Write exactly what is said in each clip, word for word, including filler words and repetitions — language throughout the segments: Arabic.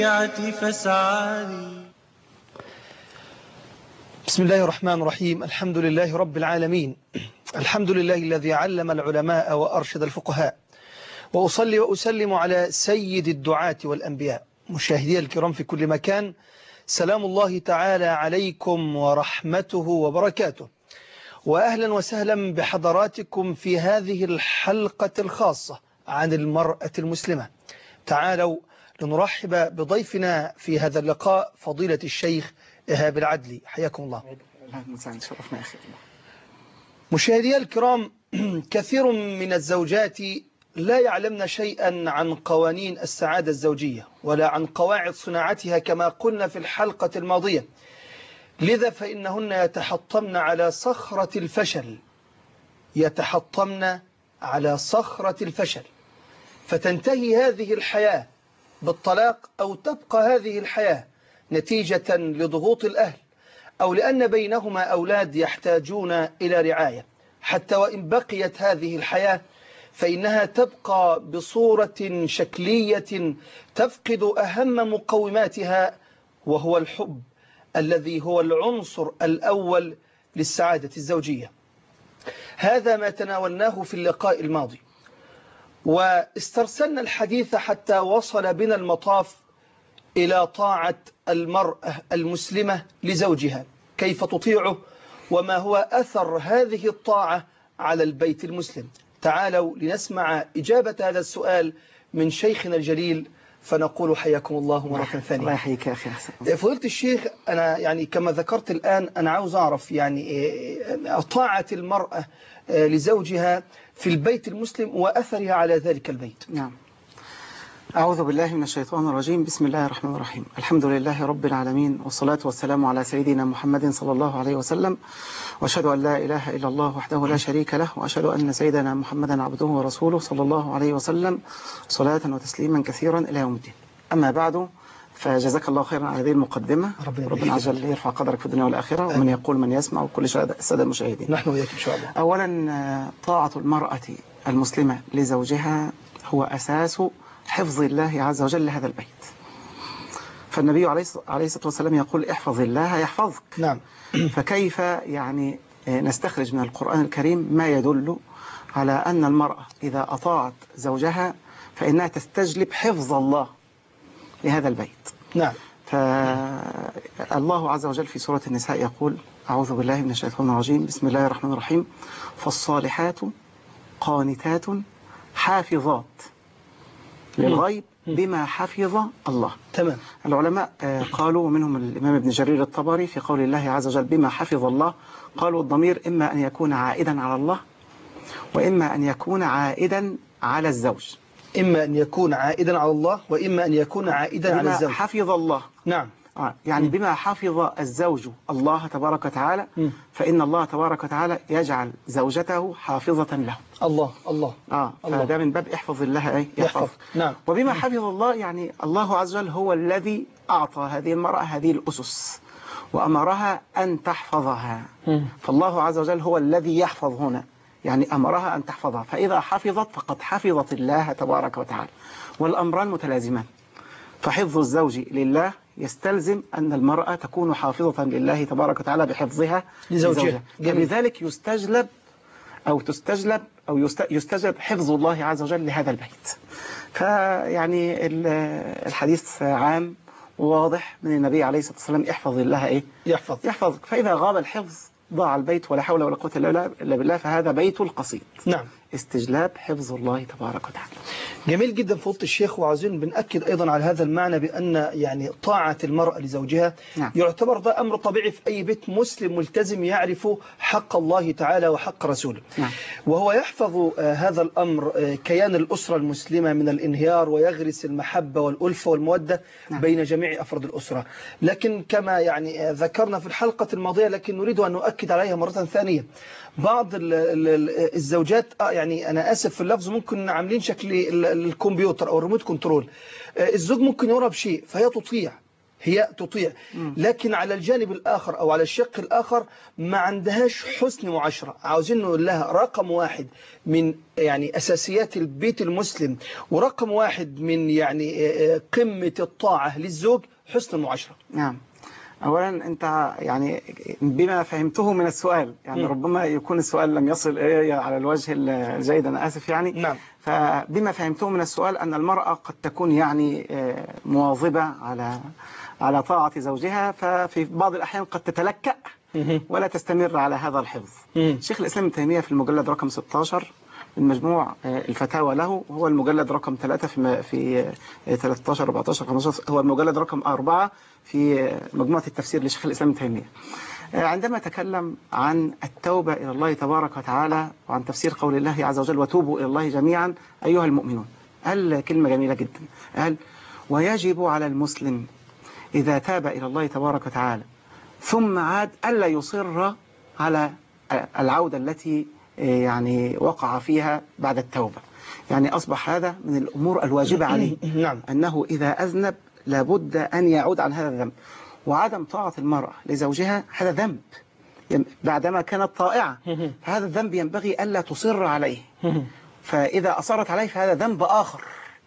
الشريعة فاسعاني. بسم الله الرحمن الرحيم. الحمد لله رب العالمين، الحمد لله الذي علم العلماء وأرشد الفقهاء، وأصلي وأسلم على سيد الدعاة والأنبياء. مشاهدي الكرام في كل مكان، سلام الله تعالى عليكم ورحمته وبركاته، وأهلا وسهلا بحضراتكم في هذه الحلقة الخاصة عن المرأة المسلمة. تعالوا لنرحب بضيفنا في هذا اللقاء فضيلة الشيخ إيهاب العدلي، حياكم الله. مشاهدي الكرام، كثير من الزوجات لا يعلمن شيئا عن قوانين السعادة الزوجية ولا عن قواعد صناعتها كما قلنا في الحلقة الماضية، لذا فإنهن يتحطمن على صخرة الفشل يتحطمن على صخرة الفشل فتنتهي هذه الحياة بالطلاق، أو تبقى هذه الحياة نتيجة لضغوط الأهل، أو لأن بينهما أولاد يحتاجون إلى رعاية. حتى وإن بقيت هذه الحياة فإنها تبقى بصورة شكلية تفقد أهم مقوماتها، وهو الحب الذي هو العنصر الأول للسعادة الزوجية. هذا ما تناولناه في اللقاء الماضي، واسترسلنا الحديث حتى وصل بنا المطاف إلى طاعة المرأة المسلمة لزوجها، كيف تطيعه وما هو أثر هذه الطاعة على البيت المسلم. تعالوا لنسمع إجابة هذا السؤال من شيخنا الجليل، فنقول حياكم الله مرة ثانية. الله يحييك يا أخي حسن. فضيلة الشيخ، أنا يعني كما ذكرت الآن أنا عاوز أعرف يعني طاعة المرأة لزوجها في البيت المسلم وأثرها على ذلك البيت. نعم. أعوذ بالله من الشيطان الرجيم. بسم الله الرحمن الرحيم. الحمد لله رب العالمين، والصلاة والسلام على سيدنا محمد صلى الله عليه وسلم، وأشهد أن لا إله إلا الله وحده لا شريك له، وأشهد أن سيدنا محمدا عبده ورسوله صلى الله عليه وسلم، صلاة وتسليما كثيرا إلى يوم الدين. أما بعد، فجزاك الله خيرا على هذه المقدمة. ربنا عز وجل يرفع قدرك في الدنيا والآخرة، ومن يقول من يسمع، وكل السادة المشاهدين. نحن وياك إن شاء الله. أولا، طاعة المرأة المسلمة لزوجها هو أساس حفظ الله عز وجل لهذا البيت. فالنبي عليه الصلاة والسلام يقول احفظ الله يحفظك. نعم. فكيف يعني نستخرج من القرآن الكريم ما يدل على أن المرأة إذا أطاعت زوجها فإنها تستجلب حفظ الله لهذا البيت. نعم. فالله عز وجل في سورة النساء يقول أعوذ بالله من الشيطان الرجيم، بسم الله الرحمن الرحيم، فالصالحات قانتات حافظات للغيب بما حفظ الله. تمام. العلماء قالوا، ومنهم الإمام ابن جرير الطبري، في قول الله عز وجل بما حفظ الله، قالوا الضمير إما أن يكون عائدا على الله، وإما أن يكون عائدا على الزوج. إما أن يكون عائدا على الله، وإما أن يكون عائدا على الزوج. بما حفظ الله. نعم. آه يعني م. بما حفظ الزوج الله تبارك وتعالى، م. فإن الله تبارك وتعالى يجعل زوجته حافظة له. الله الله آه فده من باب احفظ الله أي يحفظ. يحفظ. نعم. وبما حفظ الله يعني الله عز وجل هو الذي أعطى هذه المرأة هذه الأسس وأمرها أن تحفظها. م. فالله عز وجل هو الذي يحفظ هنا، يعني أمرها أن تحفظها، فإذا حفظت فقد حفظت الله تبارك وتعالى، والأمران متلازمان. فحفظ الزوج لله يستلزم أن المرأة تكون حافظة لله تبارك وتعالى بحفظها لزوجها. لذلك يستجلب أو تستجلب أو يستجلب حفظ الله عز وجل لهذا البيت. فيعني الحديث عام وواضح من النبي عليه الصلاة والسلام احفظ الله إيه؟ يحفظ يحفظك. فإذا غاب الحفظ ضاع البيت، ولا حول ولا قوة إلا بالله، فهذا بيت القصيد. نعم. استجلاب حفظ الله تبارك وتعالى. جميل جدا فضيلة الشيخ، وعاوزين بنأكد أيضا على هذا المعنى بأن يعني طاعة المرأة لزوجها نعم. يعتبر ده أمر طبيعي في أي بيت مسلم ملتزم يعرف حق الله تعالى وحق رسوله. نعم. وهو يحفظ هذا الأمر كيان الأسرة المسلمة من الانهيار، ويغرس المحبة والألفة والمودة نعم. بين جميع أفراد الأسرة. لكن كما يعني ذكرنا في الحلقة الماضية، لكن نريد أن نؤكد عليها مرة ثانية، بعض الزوجات يعني أنا آسف في اللفظ ممكن عاملين شكل الكمبيوتر أو الريموت كنترول. الزوج ممكن يرى بشيء فهي تطيع، هي تطيع، لكن على الجانب الآخر أو على الشق الآخر ما عندهاش حسن معاشرة. عاوزين نقول لها رقم واحد من يعني أساسيات البيت المسلم ورقم واحد من يعني قمة الطاعة للزوج حسن المعاشرة. نعم. أولا أنت يعني بما فهمته من السؤال يعني م. ربما يكون السؤال لم يصل إلي على الوجه الجيد، أنا آسف يعني. نعم. فبما فهمته من السؤال أن المرأة قد تكون يعني مواظبة على على طاعة زوجها، ففي بعض الأحيان قد تتلكأ ولا تستمر على هذا الحفظ. شيخ الإسلام ابن تيمية في المجلد رقم ستة عشر من مجموع الفتاوى له، هو المجلد رقم ثلاثة في في ثلاثة عشر أربعة عشر خمسة عشر، هو المجلد رقم أربعة في مجموعة التفسير لشيخ الإسلام ابن تيمية، عندما تكلم عن التوبة إلى الله تبارك وتعالى وعن تفسير قول الله عز وجل وتوبوا إلى الله جميعا أيها المؤمنون، قال كلمة جميلة جدا، قال ويجب على المسلم إذا تاب إلى الله تبارك وتعالى ثم عاد ألا يصر على العودة التي يعني وقع فيها بعد التوبة. يعني أصبح هذا من الأمور الواجبة عليه. نعم. أنه إذا أذنب لابد أن يعود عن هذا الذنب. وعدم طاعة المرأة لزوجها هذا ذنب بعدما كانت طائعة، هذا الذنب ينبغي ألا تصر عليه، فإذا أصرت عليه فهذا ذنب آخر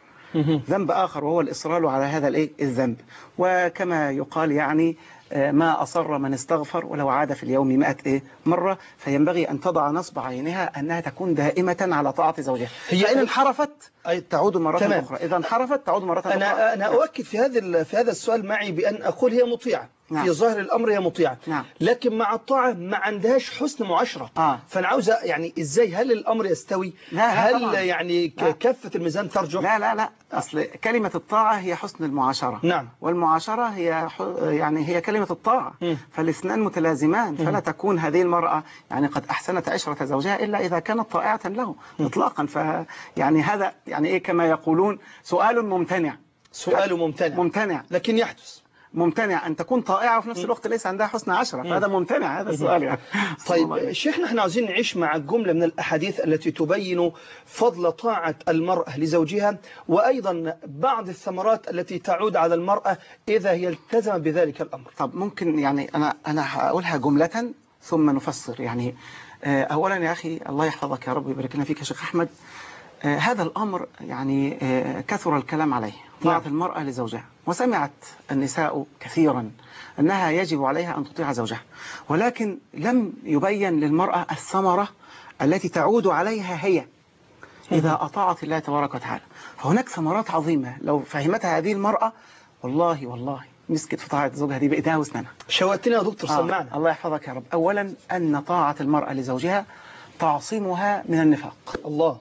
ذنب آخر وهو الإصرار على هذا الإيه الذنب. وكما يقال يعني ما أصر من استغفر ولو عاد في اليوم مئة إيه مرة، فينبغي أن تضع نصب عينها أنها تكون دائمة على طاعة زوجها. هي فإن انحرفت تعود مرة تمام. أخرى، إذا انحرفت تعود مرة أنا أخرى. أنا أؤكد في هذا في هذا السؤال معي بأن أقول هي مطيعة. نعم. في ظاهر الأمر هي مطيعة. نعم. لكن مع الطاعة ما عندهاش حسن معاشرة. آه. فأنا عاوز يعني إزاي هل الأمر يستوي؟ لا لا هل طبعا. يعني لا. كفة الميزان ترجح؟ لا لا لا أصل كلمة الطاعة هي حسن المعاشرة. نعم. والمعاشرة هي يعني هي كلمة الطاعة. م. فالاثنان متلازمان، فلا م. تكون هذه المرأة يعني قد أحسنت عشرة زوجها إلا إذا كانت طائعة له م. إطلاقا. فيعني هذا يعني إيه كما يقولون سؤال ممتنع. سؤال ممتنع ممتنع لكن يحدث. ممتنع أن تكون طائعة وفي نفس الوقت ليس عندها حسن عشرة، فهذا ممتنع هذا السؤال يعني. طيب شيخنا احنا عاوزين نعيش مع جملة من الأحاديث التي تبين فضل طاعة المرأة لزوجها، وأيضا بعض الثمرات التي تعود على المرأة إذا هي التزم بذلك الأمر. طب ممكن يعني أنا أنا هقولها جملة ثم نفسر. يعني أولا يا أخي الله يحفظك يا رب ويبارك لنا فيك يا شيخ أحمد، آه هذا الأمر يعني آه كثر الكلام عليه، طاعة نعم. المرأة لزوجها، وسمعت النساء كثيرا أنها يجب عليها أن تطيع زوجها، ولكن لم يبين للمرأة الثمرة التي تعود عليها هي إذا أطاعت الله تبارك وتعالى. فهناك ثمرات عظيمة لو فهمتها هذه المرأة والله والله مسكت في طاعة زوجها دي بإيديها واسنانها. شوقتنا يا دكتور آه سمعنا. الله يحفظك يا رب. أولا أن طاعة المرأة لزوجها تعصمها من النفاق. الله.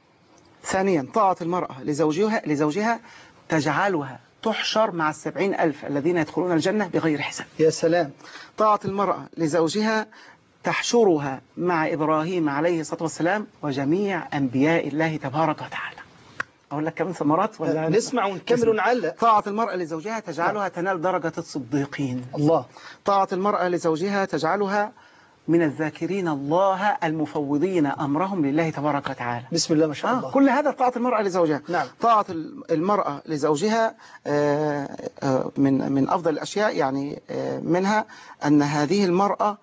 ثانيا طاعة المرأة لزوجها لزوجها تجعلها تحشر مع السبعين ألف الذين يدخلون الجنة بغير حساب. يا سلام. طاعة المرأة لزوجها تحشرها مع إبراهيم عليه الصلاة والسلام وجميع أنبياء الله تبارك وتعالى. أقول لك كمان ثمرات ولا نسمع ونكمل ونعلق. طاعة المرأة لزوجها تجعلها تنال درجة الصديقين. الله. طاعة المرأة لزوجها تجعلها من الذاكرين الله المفوضين أمرهم لله تبارك وتعالى. بسم الله ما شاء الله. آه كل هذا طاعة المرأة لزوجها. نعم. طاعة المرأة لزوجها من من أفضل الأشياء يعني منها أن هذه المرأة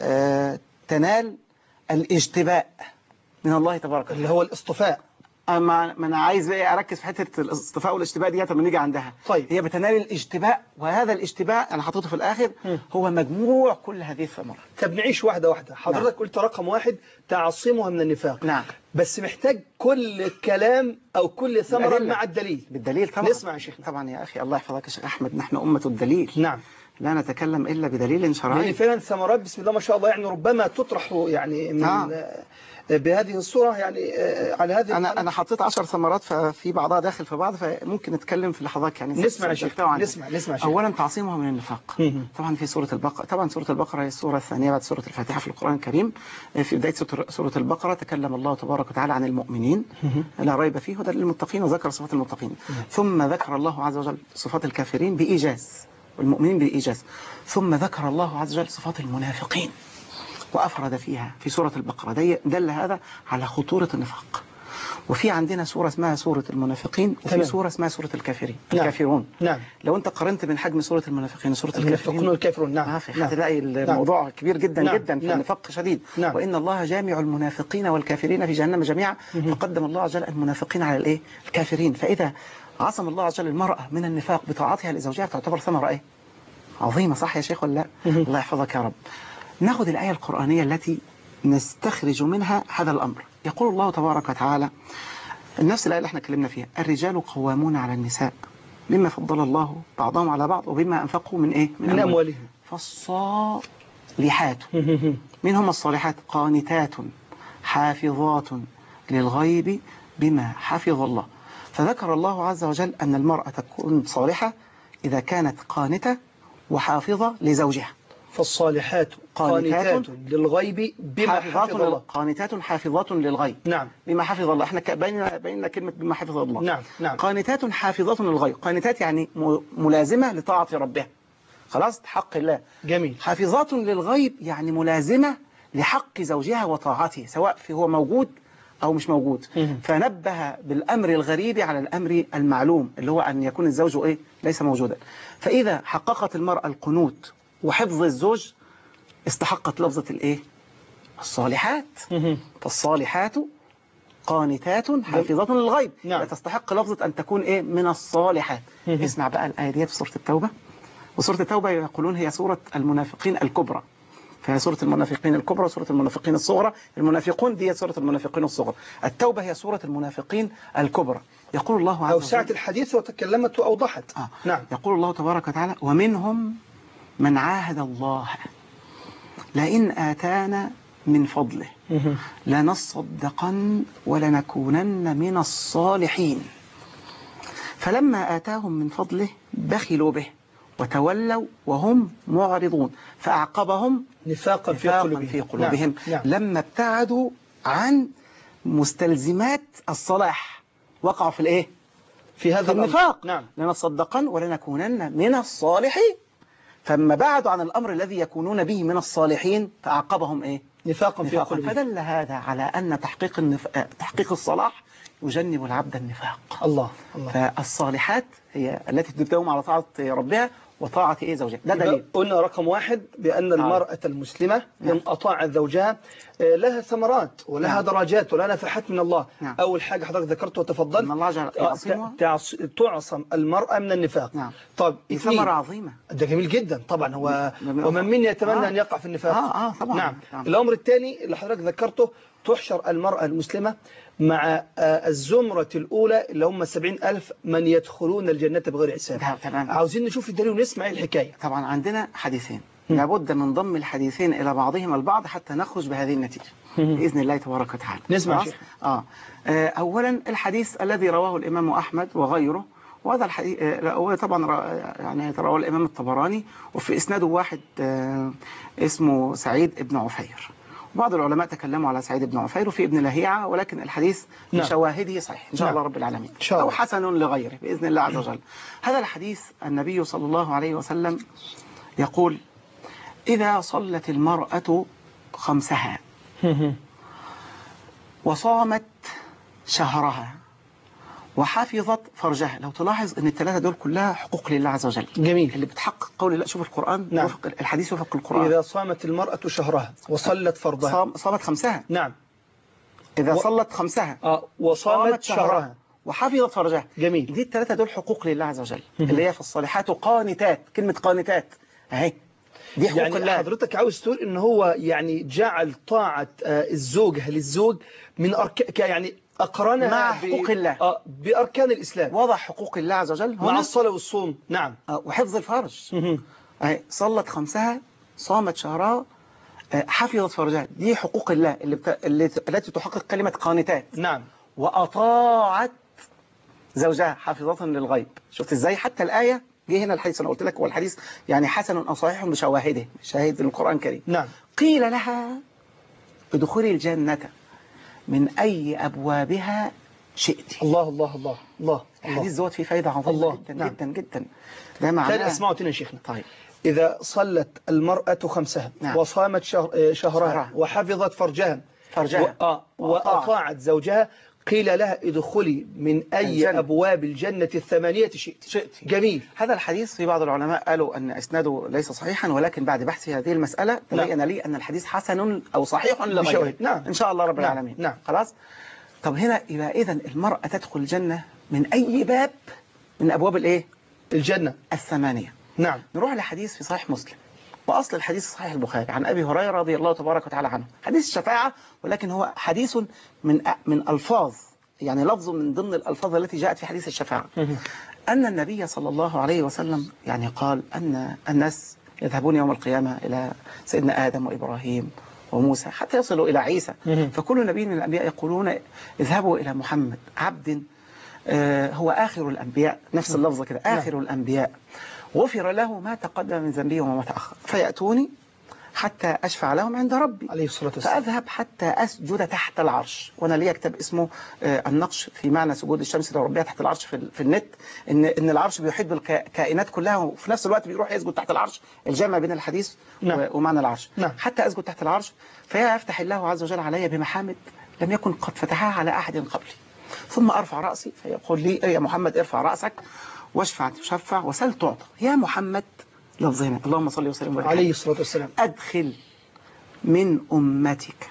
تنال الاجتباء من الله تبارك وتعالى اللي هو الاصطفاء. ما أنا عايز بقى أركز في حتة الاصطفاء والاجتباء دي لما نيجي عندها. طيب. هي بتنال الاجتباء، وهذا الاجتباء أنا حطيته في الآخر م. هو مجموع كل هذه الثمرات. طب نعيش واحدة واحدة. حضرتك نعم. قلت رقم واحد تعصمها من النفاق. نعم. بس محتاج كل كلام أو كل ثمرة مع الدليل. بالدليل طبعا. نسمع يا شيخ. طبعا يا أخي الله يحفظك يا شيخ أحمد، نحن أمة الدليل. نعم. لا نتكلم إلا بدليل شرعي. يعني فعلا ثمرات بسم الله ما شاء الله يعني ربما تطرح يعني من آه. بهذه الصورة يعني على هذه أنا أنا حطيت عشر ثمرات ففي بعضها داخل في بعض، فممكن نتكلم في لحظات يعني. نسمع يا شيخ. نسمع نسمع شيخ. أولا تعصيمها من النفاق. طبعا في سورة البقرة، طبعا سورة البقرة هي السورة الثانية بعد سورة الفاتحة في القرآن الكريم. في بداية سورة البقرة تكلم الله تبارك وتعالى عن المؤمنين لا ريب فيه هدى للمتقين وذكر صفات المتقين، ثم ذكر الله عز وجل صفات الكافرين بإيجاز والمؤمنين بإيجاز، ثم ذكر الله عز وجل صفات المنافقين وأفرد فيها في سورة البقرة. دل هذا على خطورة النفاق. وفي عندنا سورة اسمها سورة المنافقين، وفي تمام. سورة اسمها سورة الكافرين نعم. الكافرون. نعم. لو انت قارنت بين حجم سورة المنافقين وسورة المنافقون الكافرين والكافرون نعم. ما في، نعم. هتلاقي الموضوع كبير جدا نعم. جدا، نعم. فالنفاق شديد. نعم. وإن الله جامع المنافقين والكافرين في جهنم جميعا. فقدم الله عز وجل المنافقين على الايه؟ الكافرين. فإذا عصم الله عز وجل المرأة من النفاق بطاعتها لزوجها تعتبر ثمرة ايه؟ عظيمة، صح يا شيخ ولا لا؟ الله يحفظك يا رب. ناخذ الآية القرآنية التي نستخرج منها هذا الأمر. يقول الله تبارك وتعالى نفس الآية اللي احنا اتكلمنا فيها: الرجال قوامون على النساء بما فضل الله بعضهم على بعض وبما أنفقوا من ايه؟ من أموالهم. فالصالحات، من هم الصالحات؟ قانتات حافظات للغيب بما حفظ الله. فذكر الله عز وجل أن المرأة تكون صالحة إذا كانت قانتة وحافظة لزوجها. فالصالحات قانتات للغيب بما حفظ الله. قانتات حافظات للغيب. نعم. بما حفظ الله. احنا بيننا بيننا كلمة بما حفظ الله. نعم. نعم. قانتات حافظات للغيب. قانتات يعني ملازمة لطاعة ربها، خلاص، حق الله. جميل. حافظات للغيب يعني ملازمة لحق زوجها وطاعته، سواء في هو موجود أو مش موجود. فنبه بالأمر الغريب على الأمر المعلوم اللي هو أن يكون الزوج إيه؟ ليس موجودا. فإذا حققت المرأة القنوت وحفظ الزوج استحقت لفظة الإيه؟ الصالحات. فالصالحات قانتات حافظات للغيب. نعم. تستحق لفظة أن تكون إيه؟ من الصالحات. اسمع بقى الآية دي في سورة التوبة. وسورة التوبة يقولون هي سورة المنافقين الكبرى، فهي سورة المنافقين الكبرى وسورة المنافقين الصغرى. المنافقون دي سورة المنافقين الصغرى، التوبة هي سورة المنافقين الكبرى. يقول الله عز وجل، أو ساعة الحديث وتكلمت وأوضحت. آه. نعم. يقول الله تبارك وتعالى: ومنهم من عاهد الله لئن آتانا من فضله لنصدقن ولنكونن من الصالحين فلما آتاهم من فضله بخلوا به وتولوا وهم معرضون فأعقبهم نفاقا في نفاقا قلوبهم, في قلوبهم. نعم. نعم. لما ابتعدوا عن مستلزمات الصلاح وقعوا في الايه؟ في هذا في النفاق. نعم. لنصدقن ولنكونن من الصالحين. فما بعدوا عن الأمر الذي يكونون به من الصالحين فأعقبهم ايه؟ نفاقا في نفاقا. قلوبهم. فدل هذا على أن تحقيق النف... تحقيق الصلاح يجنب العبد النفاق. الله الله. فالصالحات هي التي تداوم على طاعة ربها وطاعة إيه؟ زوجها. ده دليل. قلنا رقم واحد بأن المرأة المسلمة إن أطاعت زوجها لها ثمرات ولها نعم. درجات ولها نفحات من الله. نعم. أول حاجة حضرتك ذكرت وتفضل إن الله جعل تعصم المرأة من النفاق. نعم. طب ثمرة عظيمة. ده جميل جدا طبعا. هو ومن من يتمنى آه. أن يقع في النفاق. آه آه طبعا. نعم. نعم. الأمر الثاني اللي حضرتك ذكرته تحشر المرأة المسلمة مع الزمرة الأولى اللي هم سبعين ألف من يدخلون الجنة بغير حساب. عاوزين نشوف الدليل ونسمع الحكاية. طبعا عندنا حديثين لابد من ضم الحديثين إلى بعضهما البعض حتى نخرج بهذه النتيجة بإذن الله تبارك وتعالى. نسمع شيخ. آه. آه أولا الحديث الذي رواه الإمام أحمد وغيره، وهذا الحديث آه طبعا يعني رواه الإمام الطبراني، وفي إسناده واحد آه اسمه سعيد ابن عفير. بعض العلماء تكلموا على سعيد بن عفير وفي ابن لهيعة، ولكن الحديث نعم. بشواهده صحيح إن شاء نعم. الله رب العالمين، شاء أو حسن لغيره بإذن الله عز وجل. هذا الحديث النبي صلى الله عليه وسلم يقول: إذا صلت المرأة خمسها وصامت شهرها وحفظت فرجها. لو تلاحظ ان الثلاثه دول كلها حقوق لله عز وجل. جميل. اللي بتحقق قول الله. شوف القرآن نعم. يوفق الحديث يوفق القرآن. إذا صامت المرأة شهرها وصلت فرضها. صام صامت خمسها. نعم. إذا و... صلت خمسها آه. وصامت شهرها وحفظت فرجها. جميل. دي الثلاثه دول حقوق لله عز وجل اللي هي في الصالحات قانتات. كلمة قانتات اهي دي حقوق يعني الله. حضرتك عاوز تقول ان هو يعني جعل طاعة الزوجة للزوج من أركان، يعني أقرنها مع حقوق الله آه بأركان الإسلام. وضع حقوق الله عز وجل مع الصلاة والصوم. نعم. آه وحفظ الفرج. اهي صلت خمسها، صامت شهرها، آه حفظت فرجها. دي حقوق الله اللي بت... اللي... التي تحقق كلمة قانتات. نعم. وأطاعت زوجها حافظة للغيب. شفت ازاي؟ حتى الآية جه هنا الحديث، أنا قلت لك هو الحديث يعني حسن أو صحيح بشواهده، شاهد القرآن الكريم. نعم. قيل لها ادخلي الجنة من أي أبوابها شئت. الله الله الله الله. الحديث دوت فيه فايدة عظيمة جدا نعم. جدا جدا. ده معناه. خلي اسمعوا تاني يا شيخنا. طيب. إذا صلت المرأة خمسها نعم. وصامت شهر شهرها وحفظت فرجها فرجها و... آه وأطاعت زوجها قيل لها ادخلي من أي الجنة. أبواب الجنة الثمانية شئت. شئت. جميل. هذا الحديث في بعض العلماء قالوا أن إسناده ليس صحيحا، ولكن بعد بحث في هذه المسألة تبين لي أن الحديث حسن أو صحيح لغيره. بشواهد. نعم. إن شاء الله رب نعم. العالمين. نعم. خلاص. طب هنا يبقى إذا المرأة تدخل الجنة من أي باب من أبواب الإيه؟ الجنة الثمانية. نعم. نروح لحديث في صحيح مسلم، وأصل الحديث صحيح البخاري، عن أبي هريرة رضي الله تبارك وتعالى عنه، حديث الشفاعة، ولكن هو حديث من من ألفاظ، يعني لفظ من ضمن الألفاظ التي جاءت في حديث الشفاعة. أن النبي صلى الله عليه وسلم يعني قال أن الناس يذهبون يوم القيامة إلى سيدنا آدم وإبراهيم وموسى حتى يصلوا إلى عيسى، فكل نبي من الأنبياء يقولون اذهبوا إلى محمد عبد آه هو آخر الأنبياء، نفس اللفظة كده، آخر الأنبياء، غفر له ما تقدم من ذنبه وما تأخر، فيأتوني حتى أشفع لهم عند ربي عليه الصلاة والسلام، فأذهب حتى أسجد تحت العرش. وأنا لي كتاب اسمه آه النقش في معنى سجود الشمس لربها تحت العرش في, في النت، إن إن العرش بيحيط بالكائنات كلها، وفي نفس الوقت بيروح يسجد تحت العرش، الجمع بين الحديث نعم. ومعنى العرش. نعم. حتى أسجد تحت العرش فيفتح الله عز وجل علي بمحامد لم يكن قد فتحها على أحد قبلي، ثم أرفع رأسي فيقول لي يا محمد ارفع رأسك واشفع تشفع وسل تعطى. يا محمد لفظنا اللهم صل وسلم وبارك عليه الصلاة والسلام، أدخل من أمتك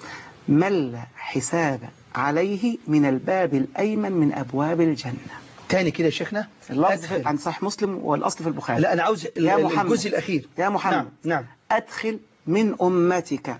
من لا حساب عليه من الباب الأيمن من أبواب الجنة. تاني كده يا شيخنا، اللفظ عن صحيح مسلم والأصل في البخاري. لا أنا عاوز الجزء الأخير. يا محمد نعم. نعم. أدخل من أمتك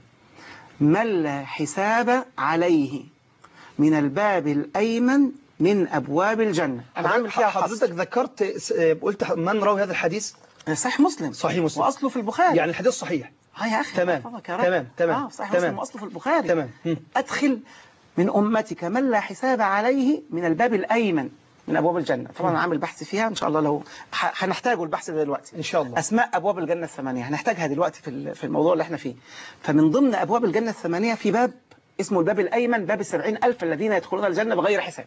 من لا حساب عليه من الباب الأيمن من أبواب الجنة. أنا عامل فيها حضرتك ذكرت قلت من روى هذا الحديث؟ صحيح مسلم. صحيح مسلم وأصله في البخاري، يعني الحديث صحيح. ها يا أخي تمام تمام تمام آه صحيح تمام. مسلم وأصله في البخاري. تمام. أدخل من أمتك من لا حساب عليه من الباب الأيمن من أبواب الجنة. طبعا أنا عامل بحث فيها إن شاء الله، لو هنحتاجه البحث ده دلوقتي إن شاء الله. أسماء أبواب الجنة الثمانية هنحتاجها دلوقتي في في الموضوع اللي احنا فيه. فمن ضمن أبواب الجنة الثمانية في باب اسمه الباب الأيمن، باب السبعين ألف الذين يدخلون الجنة بغير حساب.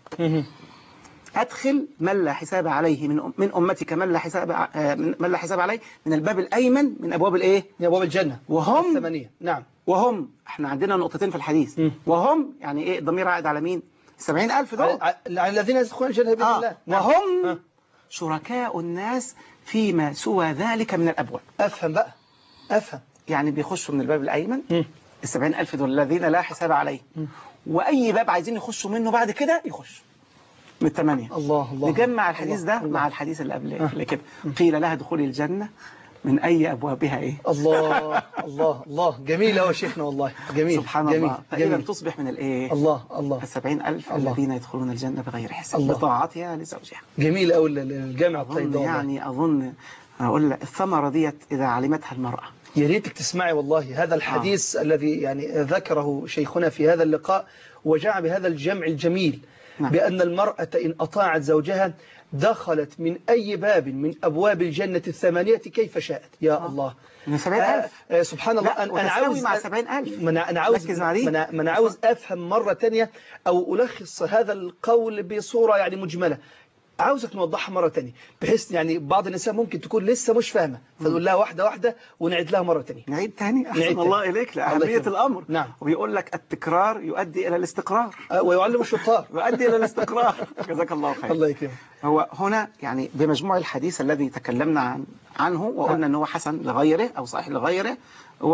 أدخل من لا حساب عليه من من أمتك من لا حساب من لا حساب عليه من الباب الأيمن من أبواب الإيه؟ من أبواب الجنة وهم الثمانية. نعم. وهم احنا عندنا نقطتين في الحديث. م. وهم يعني إيه؟ الضمير عائد على مين؟ السبعين ألف دول على الذين يدخلون الجنة بإذن آه. الله. نعم. وهم آه. شركاء الناس فيما سوى ذلك من الأبواب. أفهم بقى أفهم. يعني بيخشوا من الباب الأيمن السبعين ألف دول الذين لا حساب عليه، وأي باب عايزين يخشوا منه بعد كده يخشوا من الثمانية. الله الله. نجمع الحديث الله. ده الله. مع الحديث اللي قبل آه. اللي كده قيل لها دخولي الجنة من أي أبوابها إيه. الله الله الله جميل أوي شيخنا والله جميل سبحان جميل. الله. فإذا جميل. تصبح من الإيه الله الله السبعين ألف الله. الذين يدخلون الجنة بغير حساب الله. بطاعتها لزوجها. جميل أوي الجامع الطيب ده يعني أظن أقول لك الثمرة ديت إذا علمتها المرأة. يا ريتك تسمعي والله هذا الحديث آه. الذي يعني ذكره شيخنا في هذا اللقاء وجاء بهذا الجمع الجميل. نعم. بأن المرأة إن أطاعت زوجها دخلت من أي باب من أبواب الجنة الثمانية كيف شاءت. يا آه. الله من سبعين ألف آه سبحان الله. أنا عاوز مع سبعين ألف أنا عاوز من أنا عاوز أفهم مرة تانية أو ألخص هذا القول بصورة يعني مجملة، عاوزك نوضحها مرة تانية بحيث يعني بعض النساء ممكن تكون لسه مش فاهمة، فنقول لها واحدة واحدة ونعيد لها مرة تانية. نعيد تاني أحسن الله إليك لأهمية الأمر. نعم. وبيقول لك التكرار يؤدي إلى الاستقرار. أه ويعلم الشطار. يؤدي إلى الاستقرار. جزاك الله خير. الله يكرمك. هو هنا يعني بمجموع الحديث الذي تكلمنا عن عنه وقلنا أنه حسن لغيره أو صحيح لغيره، و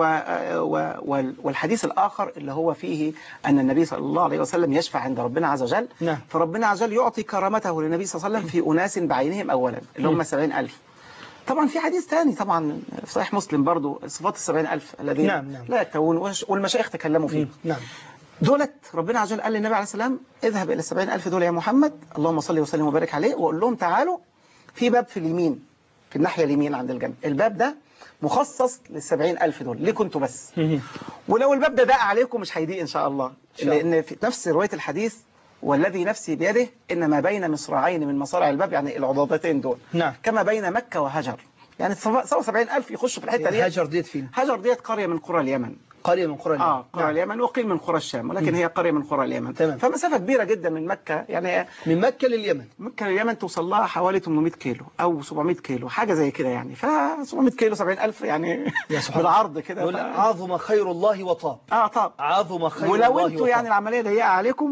والحديث الآخر اللي هو فيه أن النبي صلى الله عليه وسلم يشفع عند ربنا عز وجل. نعم. فربنا عز وجل يعطي كرامته للنبي صلى الله عليه وسلم في أناس بعينهم أولا اللي هم سبعين ألف. طبعا في حديث ثاني طبعا في صحيح مسلم برضو صفات السبعين ألف الذين نعم نعم. لا يكتوون والمشايخ تكلموا فيه. نعم. دولت ربنا عز وجل قال للنبي عليه السلام اذهب إلى السبعين ألف دول يا محمد اللهم صل وسلم وبارك عليه وقول لهم تعالوا في باب في اليمين في الناحية اليمين عند الجنة، الباب ده مخصص للسبعين ألف دول ليه كنتوا بس. ولو الباب ده دق عليكم مش هيضيق إن شاء الله، لأن في نفس رواية الحديث والذي نفسي بيده إن ما بين مصراعين من مصارع الباب يعني العضادتين دول. نعم. كما بين مكة وهجر، يعني سوا سبعين ألف يخشوا في الحتة دي. هجر ديت فين؟ هجر ديت قرية من قرى اليمن. قرية من قرى اليمن. آه قرى نعم. اليمن وقيل من قرى الشام، ولكن م. هي قرية من قرى اليمن. تمام. فمسافة كبيرة جدا من مكة، يعني من مكة لليمن. مكة لليمن توصل لها حوالي ثمانمائة كيلو أو سبعمائة كيلو حاجة زي كده يعني، ف سبعمائة كيلو سبعين ألف يعني بالعرض كده. ف... عظم خير الله وطاب. اه طاب. عظم خير ولو الله انتوا يعني العملية ضيقة عليكم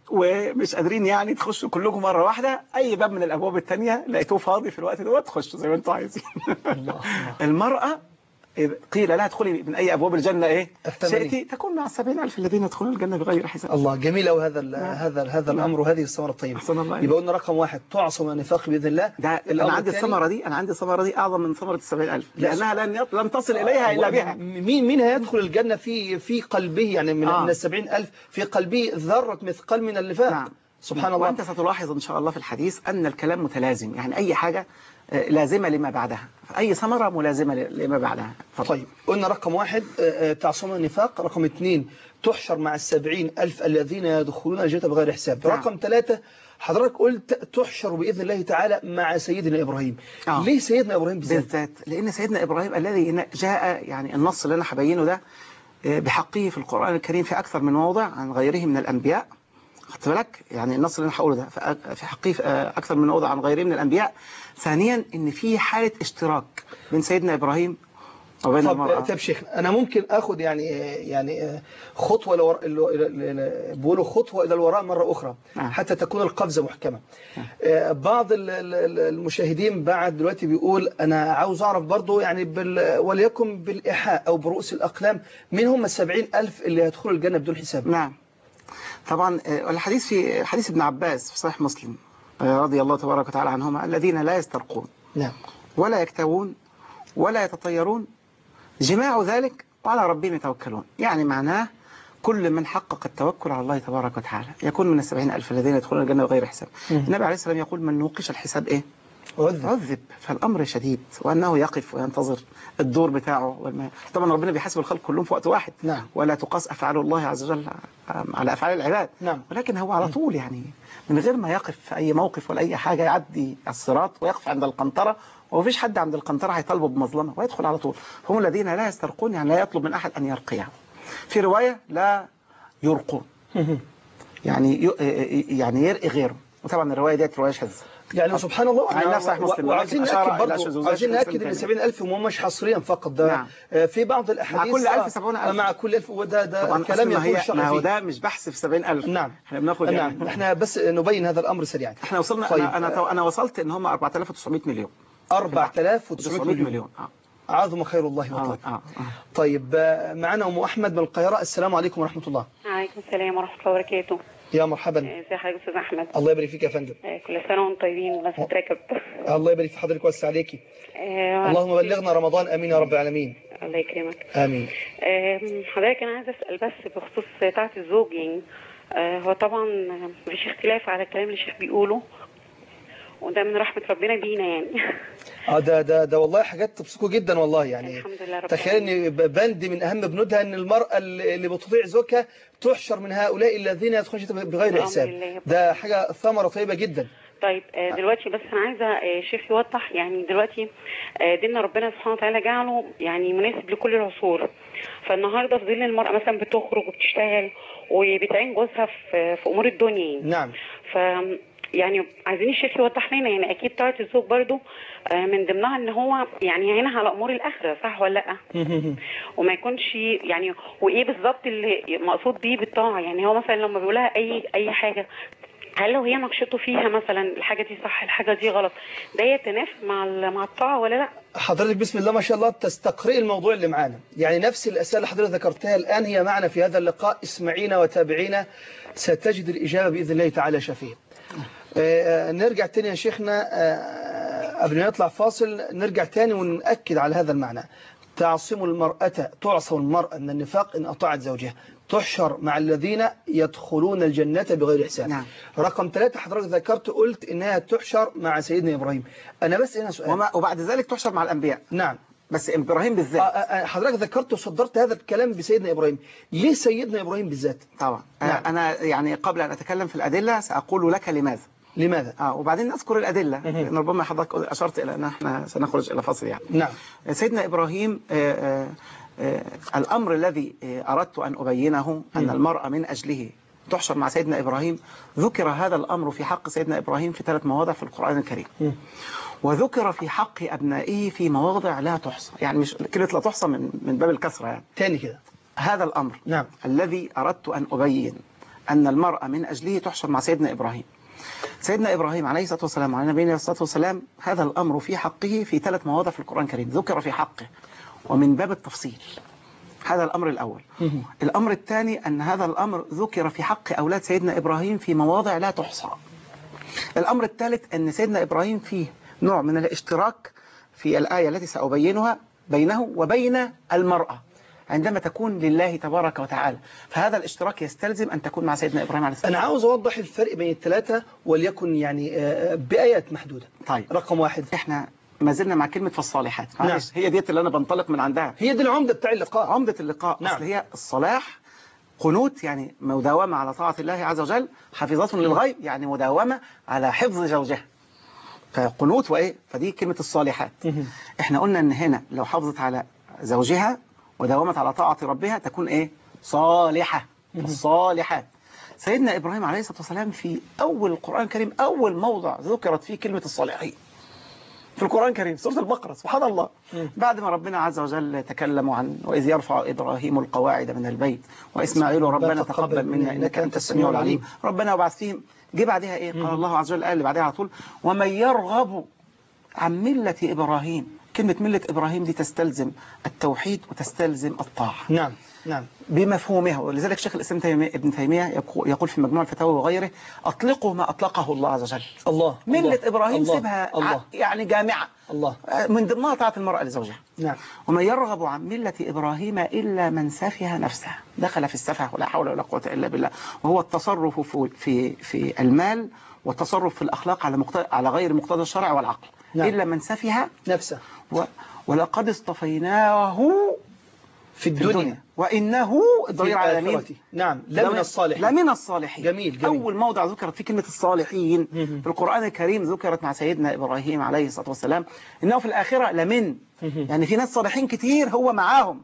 ومش قادرين يعني تخشوا كلكم مرة واحدة، أي باب من الأبواب التانية لقيتوه فاضي في الوقت دوت تخشوا زي ما أنتوا عايزين. الله. المرأة قيل لها ادخلي من أي أبواب الجنة إيه الثمانية. شئتي تكون مع السبعين ألف الذين يدخلون الجنة بغير حساب. الله، جميل أوي هذا ال هذا ال هذا الأمر وهذه الثمرة الطيبة. يبقى قلنا رقم واحد تعصم من النفاق بإذن الله. ده أنا عندي الثمرة دي أنا عندي الثمرة دي أعظم من ثمرة السبعين ألف، لأنها لن لن تصل إليها إلا بها. مين مين هيدخل الجنة في في قلبه يعني من آه. من السبعين ألف في قلبه ذرة مثقال من النفاق. نعم. سبحان الله. وأنت ستلاحظ إن شاء الله في الحديث أن الكلام متلازم، يعني أي حاجة لازمة لما بعدها، أي ثمرة ملازمة لما بعدها. طيب قلنا رقم واحد تعصم النفاق، رقم اثنين تحشر مع السبعين ألف الذين يدخلون الجنة بغير حساب. نعم. رقم ثلاثة حضرتك قلت تحشر بإذن الله تعالى مع سيدنا إبراهيم. آه. ليه سيدنا إبراهيم بالذات؟ بالذات لأن سيدنا إبراهيم الذي جاء يعني النص اللي أنا هبينه ده بحقه في القرآن الكريم في أكثر من موضع عن غيره من الأنبياء. خدت بالك يعني النص اللي أنا هقوله ده في حقه أكثر من موضع عن غيره من الأنبياء. ثانيا إن في حالة اشتراك بين سيدنا إبراهيم وبين طب المرأة. طب شيخ أنا ممكن أخذ يعني يعني خطوة لور... بيقولوا خطوة إلى الوراء مرة أخرى نعم. حتى تكون القفزة محكمة. بعض المشاهدين بعد دلوقتي بيقول أنا عاوز أعرف برضو يعني بال... وليكن بالإيحاء أو برؤوس الأقلام مين هم السبعين ألف اللي يدخلوا الجنة بدون حساب؟ نعم طبعا الحديث في حديث ابن عباس في صحيح مسلم رضي الله تبارك وتعالى عنهما الذين لا يسترقون نعم ولا يكتوون ولا يتطيرون جماع ذلك وعلى ربهم يتوكلون. يعني معناه كل من حقق التوكل على الله تبارك وتعالى يكون من السبعين ألف الذين يدخلون الجنة بغير حساب. النبي عليه السلام يقول من نوقش الحساب إيه؟ عذب. عذب. فالأمر شديد وأنه يقف وينتظر الدور بتاعه والما... طبعا ربنا بيحاسب الخلق كلهم في وقت واحد. نعم. ولا تقاس أفعال الله عز وجل على أفعال العباد. نعم. ولكن هو على طول يعني من غير ما يقف في أي موقف ولا أي حاجة يعدي الصراط ويقف عند القنطرة ومفيش حد عند القنطرة هيطالبه بمظلمة ويدخل على طول. هم الذين لا يسترقون يعني لا يطلب من أحد أن يرقيه. في رواية لا يرقون يعني يعني يرقي غيره. وطبعا الرواية دي رواية شاذة يعني سبحان الله. وعايزين نأكد برضه عايزين نأكد ان سبعين ألف هم مش حصريا فقط ده. نعم. في بعض الأحاديث مع كل ألف سبعون ألف مع كل ألف وده ده كلام يقول الشرع فيه. ما هو ده مش بحث في سبعين ألف. نعم احنا بناخد نعم يعني. احنا بس نبين هذا الأمر سريعا. احنا وصلنا طيب. أنا أنا أنا وصلت ان هم أربعة آلاف وتسعمية مليون. أربعة آلاف وتسعمية مليون, مليون. آه. عظم خير الله وطلب. آه. آه. آه. طيب معنا أم أحمد من القاهرة. السلام عليكم ورحمة الله. وعليكم السلام ورحمة الله وبركاته. يا مرحبا. ازي حضرتك استاذ احمد؟ الله يبارك فيك يا فندم. كل سنه وانتم طيبين والناس بتركب. الله يبارك في حضرتك ويوسع عليكي. آه اللهم بلغنا رمضان امين يا رب العالمين. الله يكرمك. امين. آه حضرتك انا عايزه اسال بس بخصوص طاعه الزوج يعني آه هو طبعا مفيش اختلاف على الكلام اللي الشيخ بيقوله وده من رحمه ربنا بينا يعني. اه ده ده ده والله حاجات تبسطكم جدا والله يعني. الحمد لله رب تخيل ان بند من اهم بنودها ان المراه اللي بتطيع زوجها تحشر من هؤلاء الذين يدخلون بغير حساب. ده حاجه ثمره طيبه جدا. طيب دلوقتي بس انا عايزه الشيخ يوضح يعني دلوقتي ديننا ربنا سبحانه وتعالى جعله يعني مناسب لكل العصور. فالنهارده في ظل المراه مثلا بتخرج وبتشتغل وبتعين جوزها في في امور الدنيا. نعم. ف يعني عايزين الشيخ يوضح لنا يعني اكيد طاعه الزوج برضو من ضمنها ان هو يعني يعينها على امور الاخره صح ولا لا؟ وما يكونش يعني وايه بالظبط اللي مقصود بيه بالطاعه يعني هو مثلا لما بيقول لها اي اي حاجه هل لو هي ناقشته فيها مثلا الحاجه دي صح الحاجه دي غلط ده يتنافى مع مع الطاعه ولا لا؟ حضرتك بسم الله ما شاء الله تستقرئ الموضوع اللي معانا يعني نفس الاسئله اللي حضرتك ذكرتها الان هي معنا في هذا اللقاء. اسمعينا وتابعينا ستجد الاجابه باذن الله تعالى شفيه. آه نرجع تاني يا شيخنا آه قبل ما نطلع فاصل نرجع تاني ونأكد على هذا المعنى. تعصم المرأة تعصم المرأة من النفاق إن أطاعت زوجها تحشر مع الذين يدخلون الجنة بغير حساب. نعم. رقم ثلاثة حضرتك ذكرت قلت إنها تحشر مع سيدنا إبراهيم. أنا بس هنا سؤال وما وبعد ذلك تحشر مع الأنبياء. نعم بس إبراهيم بالذات. آه حضرتك ذكرت وصدرت هذا الكلام بسيدنا إبراهيم. ليه سيدنا إبراهيم بالذات؟ طبعا نعم. أنا يعني قبل أن أتكلم في الأدلة سأقول لك لماذا. لماذا؟ اه وبعدين نذكر الأدلة لأن ربما حضرتك أشرت إلى أن احنا سنخرج إلى فصل يعني. نعم. سيدنا إبراهيم آآ آآ الأمر الذي أردت أن أبينه أن المرأة من أجله تحشر مع سيدنا إبراهيم ذكر هذا الأمر في حق سيدنا إبراهيم في ثلاث مواضع في القرآن الكريم. م. وذكر في حق أبنائه في مواضع لا تحصى يعني مش كلمة لا تحصى من من باب الكثرة يعني. تاني كده. هذا الأمر نعم. الذي أردت أن أبين أن المرأة من أجله تحشر مع سيدنا إبراهيم. سيدنا إبراهيم عليه الصلاة والسلام وعلى نبينا الصلاة والسلام هذا الأمر في حقه في ثلاث مواضع في القرآن الكريم ذكر في حقه ومن باب التفصيل. هذا الأمر الأول. الأمر الثاني أن هذا الأمر ذكر في حق أولاد سيدنا إبراهيم في مواضع لا تحصى. الأمر الثالث أن سيدنا إبراهيم فيه نوع من الاشتراك في الآية التي سأبينها بينه وبين المرأة عندما تكون لله تبارك وتعالى، فهذا الاشتراك يستلزم أن تكون مع سيدنا إبراهيم عليه السلام. أنا عاوز أوضح الفرق بين الثلاثة وليكن يعني بآيات محدودة. طيب رقم واحد، إحنا ما زلنا مع كلمة فالصالحات. نعم. هي ديت اللي أنا بنطلق من عندها، هي دي العمدة بتاع اللقاء. عمدة اللقاء. نعم. أصل هي الصلاح قنوت يعني مداومة على طاعة الله عز وجل، حافظة للغيب يعني مداومة على حفظ زوجها، فقنوت وإيه، فدي كلمة الصالحات. إحنا قلنا إن هنا لو حافظت على زوجها وداومت على طاعة ربها تكون إيه، صالحة. الصالحات. سيدنا إبراهيم عليه الصلاة والسلام في أول القرآن الكريم أول موضع ذكرت فيه كلمة الصالحين في القرآن الكريم سورة البقرة، سبحان الله. بعد ما ربنا عز وجل تكلموا عن وإذ يرفع إبراهيم القواعد من البيت وإسماعيل ربنا تقبل منا إنك أنت السميع العليم، ربنا وبعث فيهم. جه بعدها إيه؟ قال الله عز وجل قال اللي بعدها على طول ومن يرغب عن ملة إبراهيم. كلمة ملة إبراهيم دي تستلزم التوحيد وتستلزم الطاعة. نعم نعم بمفهومها. ولذلك شيخ الإسلام تيمية ابن تيمية يقول في مجموع الفتاوى وغيره أطلقوا ما أطلقه الله عز وجل. الله ملة الله إبراهيم الله سيبها الله يعني جامعة الله من ضمنها طاعة المرأة لزوجها. نعم. ومن يرغب عن ملة إبراهيم إلا من سفه نفسه، دخل في السفه ولا حول ولا قوة إلا بالله، وهو التصرف في في في المال والتصرف في الأخلاق على مقتضى على غير مقتضى الشرع والعقل. نعم. إلا من سفه نفسه. و ولقد اصطفيناه في الدنيا, في الدنيا. وإنه الضمير على مين؟ نعم لمن الصالحين. لمن الصالحين. جميل, جميل. أول موضع ذكرت في كلمة الصالحين في القرآن الكريم ذكرت مع سيدنا إبراهيم عليه الصلاة والسلام إنه في الآخرة لمن يعني في ناس صالحين كتير هو معاهم،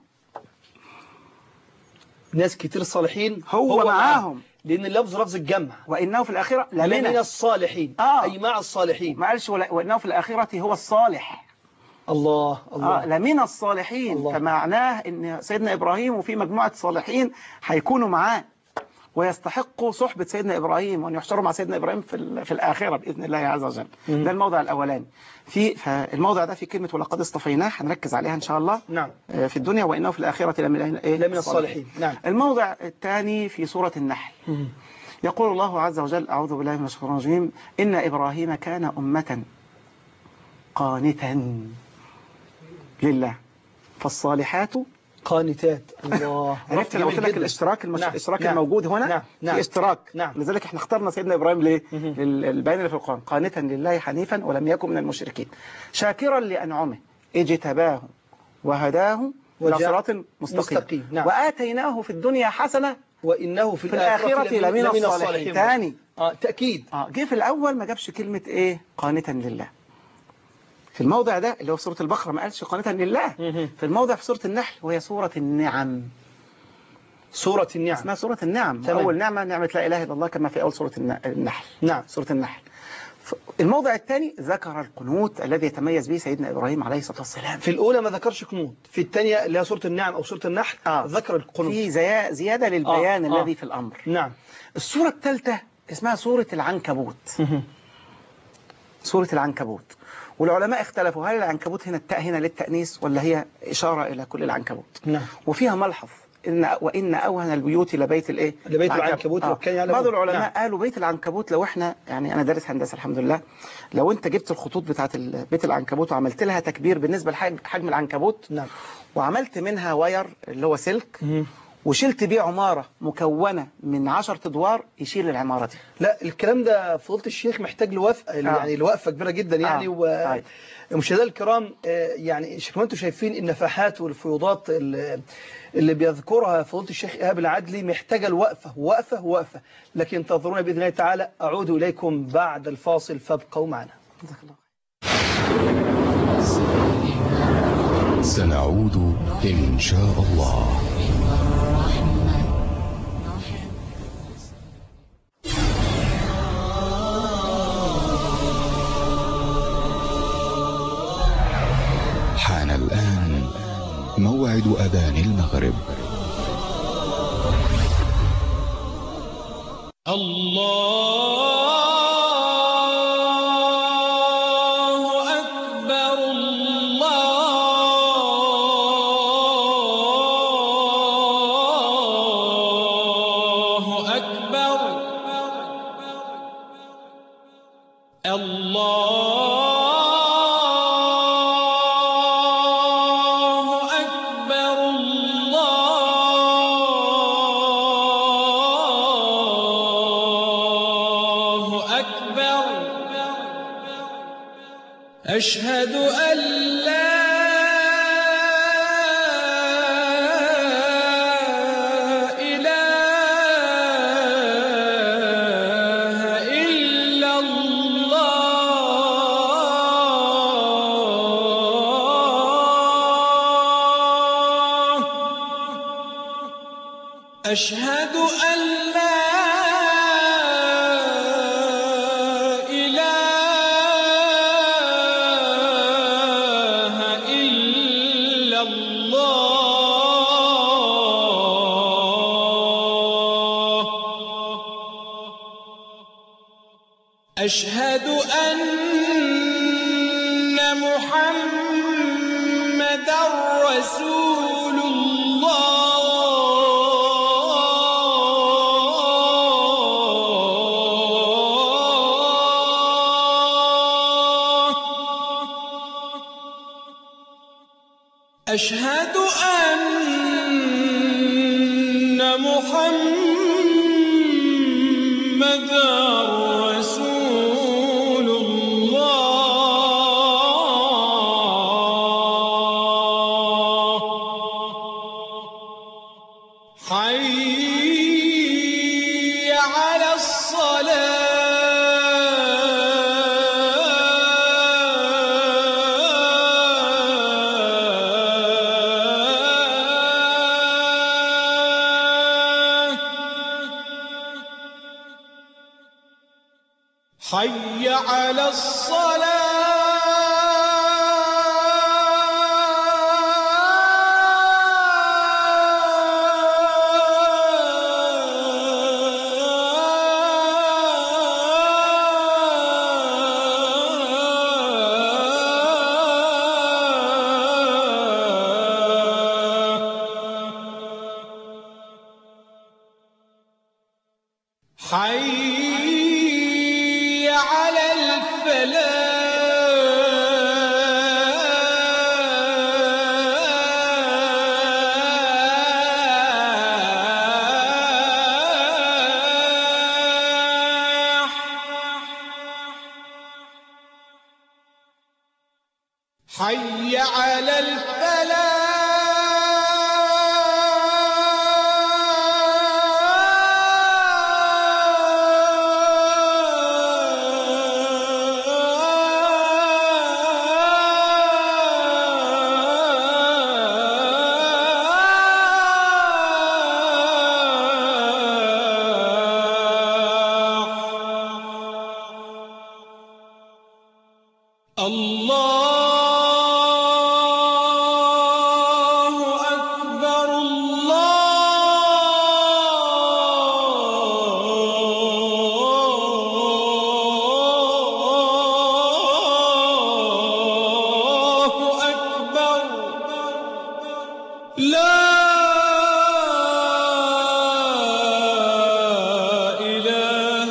ناس كتير صالحين هو, هو معاهم. معاهم لأن اللفظ لفظ الجمع. وإنه في الآخرة لمن, لمن الصالحين. آه. أي مع الصالحين. ما قالش وإنه في الآخرة هو الصالح. الله الله آه لمن الصالحين الله. فمعناه ان سيدنا إبراهيم وفي مجموعة صالحين هيكونوا معاه ويستحقوا صحبة سيدنا إبراهيم وأن يحشروا مع سيدنا إبراهيم في في الآخرة بإذن الله عز وجل. ده الموضع الأولاني. في فالموضع ده في كلمة ولقد اصطفيناه هنركز عليها إن شاء الله. نعم. في الدنيا وإنه في الآخرة لمن إيه؟ لمن الصالحين. نعم. الموضع الثاني في سورة النحل. يقول الله عز وجل أعوذ بالله من الشيطان الرجيم إن إبراهيم كان أمة قانتا لله فالصالحات قانتات. الله. عرفت لو قلت لك الاشتراك المش... نعم. الاشتراك نعم. الموجود هنا. نعم. نعم. في اشتراك. نعم. لذلك احنا اخترنا سيدنا إبراهيم ليه للبيان اللي في القرآن قانتا لله حنيفا ولم يكن من المشركين شاكرا لأنعمه اجتباه وهداه إلى صراط مستقيم. نعم. وآتيناه في الدنيا حسنة وإنه في, في الآخرة لمن, لمن الصالحين, الصالحين. تاني آه تأكيد. اه جه في الأول ما جابش كلمة إيه قانتا لله. في الموضع ده اللي هو في سورة البقرة ما قالش قانتا لله. في الموضع في سورة النحل وهي سورة النعم. سورة النعم اسمها سورة النعم. تمام. أول نعمة نعمة لا إله إلا الله كما في أول سورة النحل. نعم. سورة النحل. الموضع الثاني ذكر القنوت الذي يتميز به سيدنا إبراهيم عليه الصلاة والسلام. في الأولى ما ذكرش قنوت، في الثانية اللي هي سورة النعم أو سورة النحل آه. ذكر القنوت. في زيادة للبيان آه. الذي آه. في الأمر. نعم. السورة الثالثة اسمها سورة العنكبوت. سورة العنكبوت. والعلماء اختلفوا هل العنكبوت هنا التاء هنا للتأنيث ولا هي إشارة إلى كل العنكبوت. نعم. وفيها ملحظ إن وإن أوهن البيوت لبيت الإيه؟ لبيت العنكبوت. آه. بعض العلماء نعم. قالوا بيت العنكبوت لو إحنا يعني أنا دارس هندسة الحمد لله، لو أنت جبت الخطوط بتاعت بيت العنكبوت وعملت لها تكبير بالنسبة لحجم العنكبوت نعم. وعملت منها واير اللي هو سلك م- وشلت بيه عمارة مكونة من عشرة أدوار يشيل العمارة دي. لا الكلام ده فضيلة الشيخ محتاج لوقفة آه. يعني لوقفة كبيرة جدا يعني. آه. ومشاهدينا الكرام يعني شكرا انتم شايفين النفحات والفيوضات اللي بيذكرها فضيلة الشيخ إيهاب العدلي محتاجة الوقفة وقفة وقفة، لكن انتظرونا بإذن الله تعالى. أعود إليكم بعد الفاصل فابقوا معنا. سنعود إن شاء الله. حان الآن موعد أذان المغرب. الله أكبر الله أكبر الله أكبر الله أكبر أشهد أن لا إله إلا الله أشهد أن لا إله إلا الله أشهد أن محمدا رسول الله أشهد أن محمدا رسول الله حي على الصلاة حي على الصلاة حي على الفلاح حي على الفلاح الله أكبر الله أكبر لا إله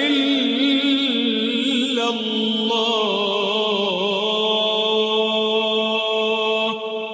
إلا الله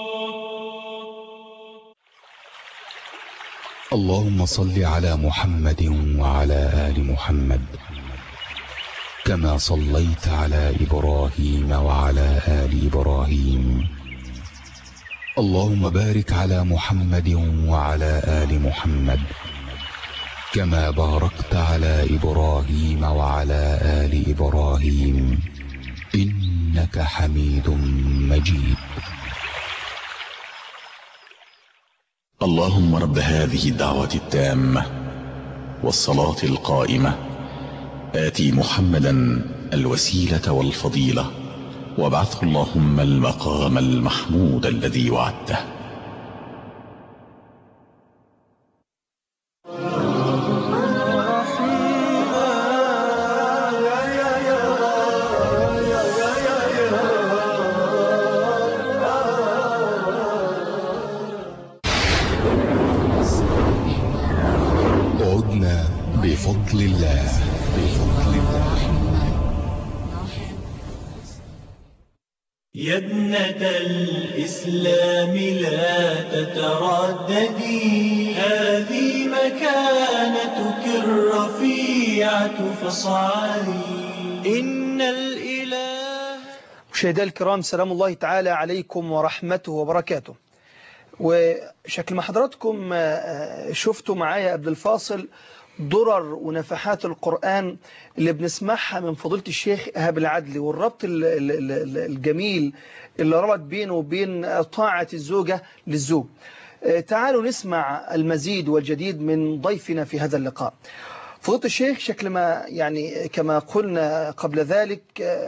اللهم صل على محمد وعلى آل محمد كما صليت على إبراهيم وعلى آل إبراهيم. اللهم بارك على محمد وعلى آل محمد كما باركت على إبراهيم وعلى آل إبراهيم إنك حميد مجيد. اللهم رب هذه الدعوة التامة والصلاة القائمة آتي محمدا الوسيلة والفضيلة وابعثه اللهم المقام المحمود الذي وعدته. الرحيم بفضل الله. بفضل الله. يا ابنة الإسلام لا تترددي، هذه مكانتك الرفيعة فاصعدي، إن الإله. مشاهدينا الكرام، سلام الله تعالى عليكم ورحمته وبركاته. وشكل ما حضراتكم شفتوا معايا قبل الفاصل درر ونفحات القرآن اللي بنسمعها من فضيلة الشيخ إيهاب العدلي، والربط الجميل اللي ربط بينه وبين طاعة الزوجة للزوج. تعالوا نسمع المزيد والجديد من ضيفنا في هذا اللقاء. فضيلة الشيخ، شكل ما يعني كما قلنا قبل ذلك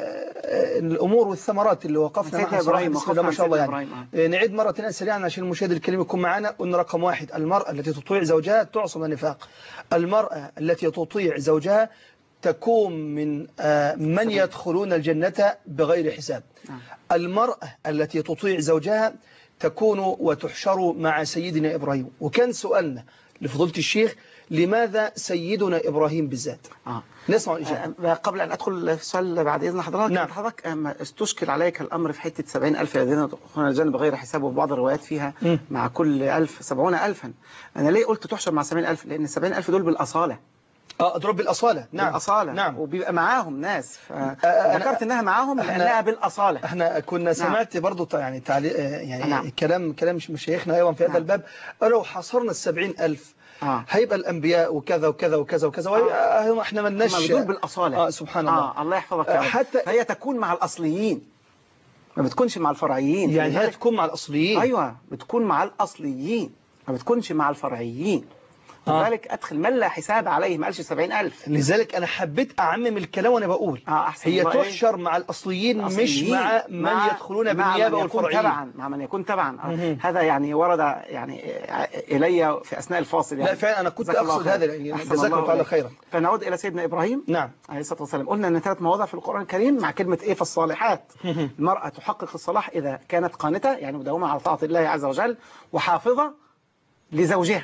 الأمور والثمرات اللي وقفنا معها صراحة بسم الله ما شاء الله يعني. نعيد مرة ثانية سريعا عشان المشاهد الكريم يكون معنا. قلنا رقم واحد: المرأة التي تطيع زوجها تعصم النفاق. المرأة التي تطيع زوجها تكون من من يدخلون الجنة بغير حساب. المرأة التي تطيع زوجها تكون وتحشر مع سيدنا إبراهيم. وكان سؤالنا لفضيلة الشيخ: لماذا سيدنا إبراهيم بالذات؟ آه. نسمع الإجابة. قبل أن أدخل في السؤال بعد إذن حضرتك، نعم. حضرتك استشكل عليك الأمر في حتة سبعين ألف الذين يدخلون الجنة بغير حساب، وفي بعض الروايات فيها م. مع كل ألف سبعون ألفا. أنا ليه قلت تحشر مع سبعين ألف؟ لأن السبعين ألف دول بالأصالة. اه اضرب بالأصالة. نعم بالأصالة. نعم. وبيبقى معاهم ناس، ذكرت انها معاهم لانها بالأصالة. احنا كنا سمعت نعم. برضو يعني تعليق يعني نعم. كلام كلام مشايخنا ايضا في هذا نعم. الباب. لو حصرنا السبعين ألف آه. هيبقى الأنبياء وكذا وكذا وكذا وكذا. آه. احنا ما لناش دول بالأصالة. اه سبحان الله. آه. الله يحفظك. آه. حتى هي تكون مع الأصليين، ما بتكونش مع الفرعيين. يعني هي تكون مع الأصليين. ايوه بتكون مع الأصليين، ما بتكونش مع الفرعيين. لذلك أدخل من لا حساب عليه، ما قالش سبعين ألف. لذلك أنا حبيت أعمم الكلام وأنا بقول آه هي تحشر مع الأصليين مش مع من مع يدخلون بالنيابة والفرعيين، تبعا مع من يكون تبعا. آه. هذا يعني ورد يعني إلي في أثناء الفاصل يعني. لا فعلا أنا كنت أقصد هذا يعني. جزاك الله تعالى خيرا. فنعود إلى سيدنا إبراهيم نعم عليه الصلاة والسلام. قلنا أن ثلاث مواضع في القرآن الكريم مع كلمة إيه؟ في الصالحات. المرأة تحقق الصلاح إذا كانت قانتة، يعني مداومة على طاعة الله عز وجل، وحافظة لزوجها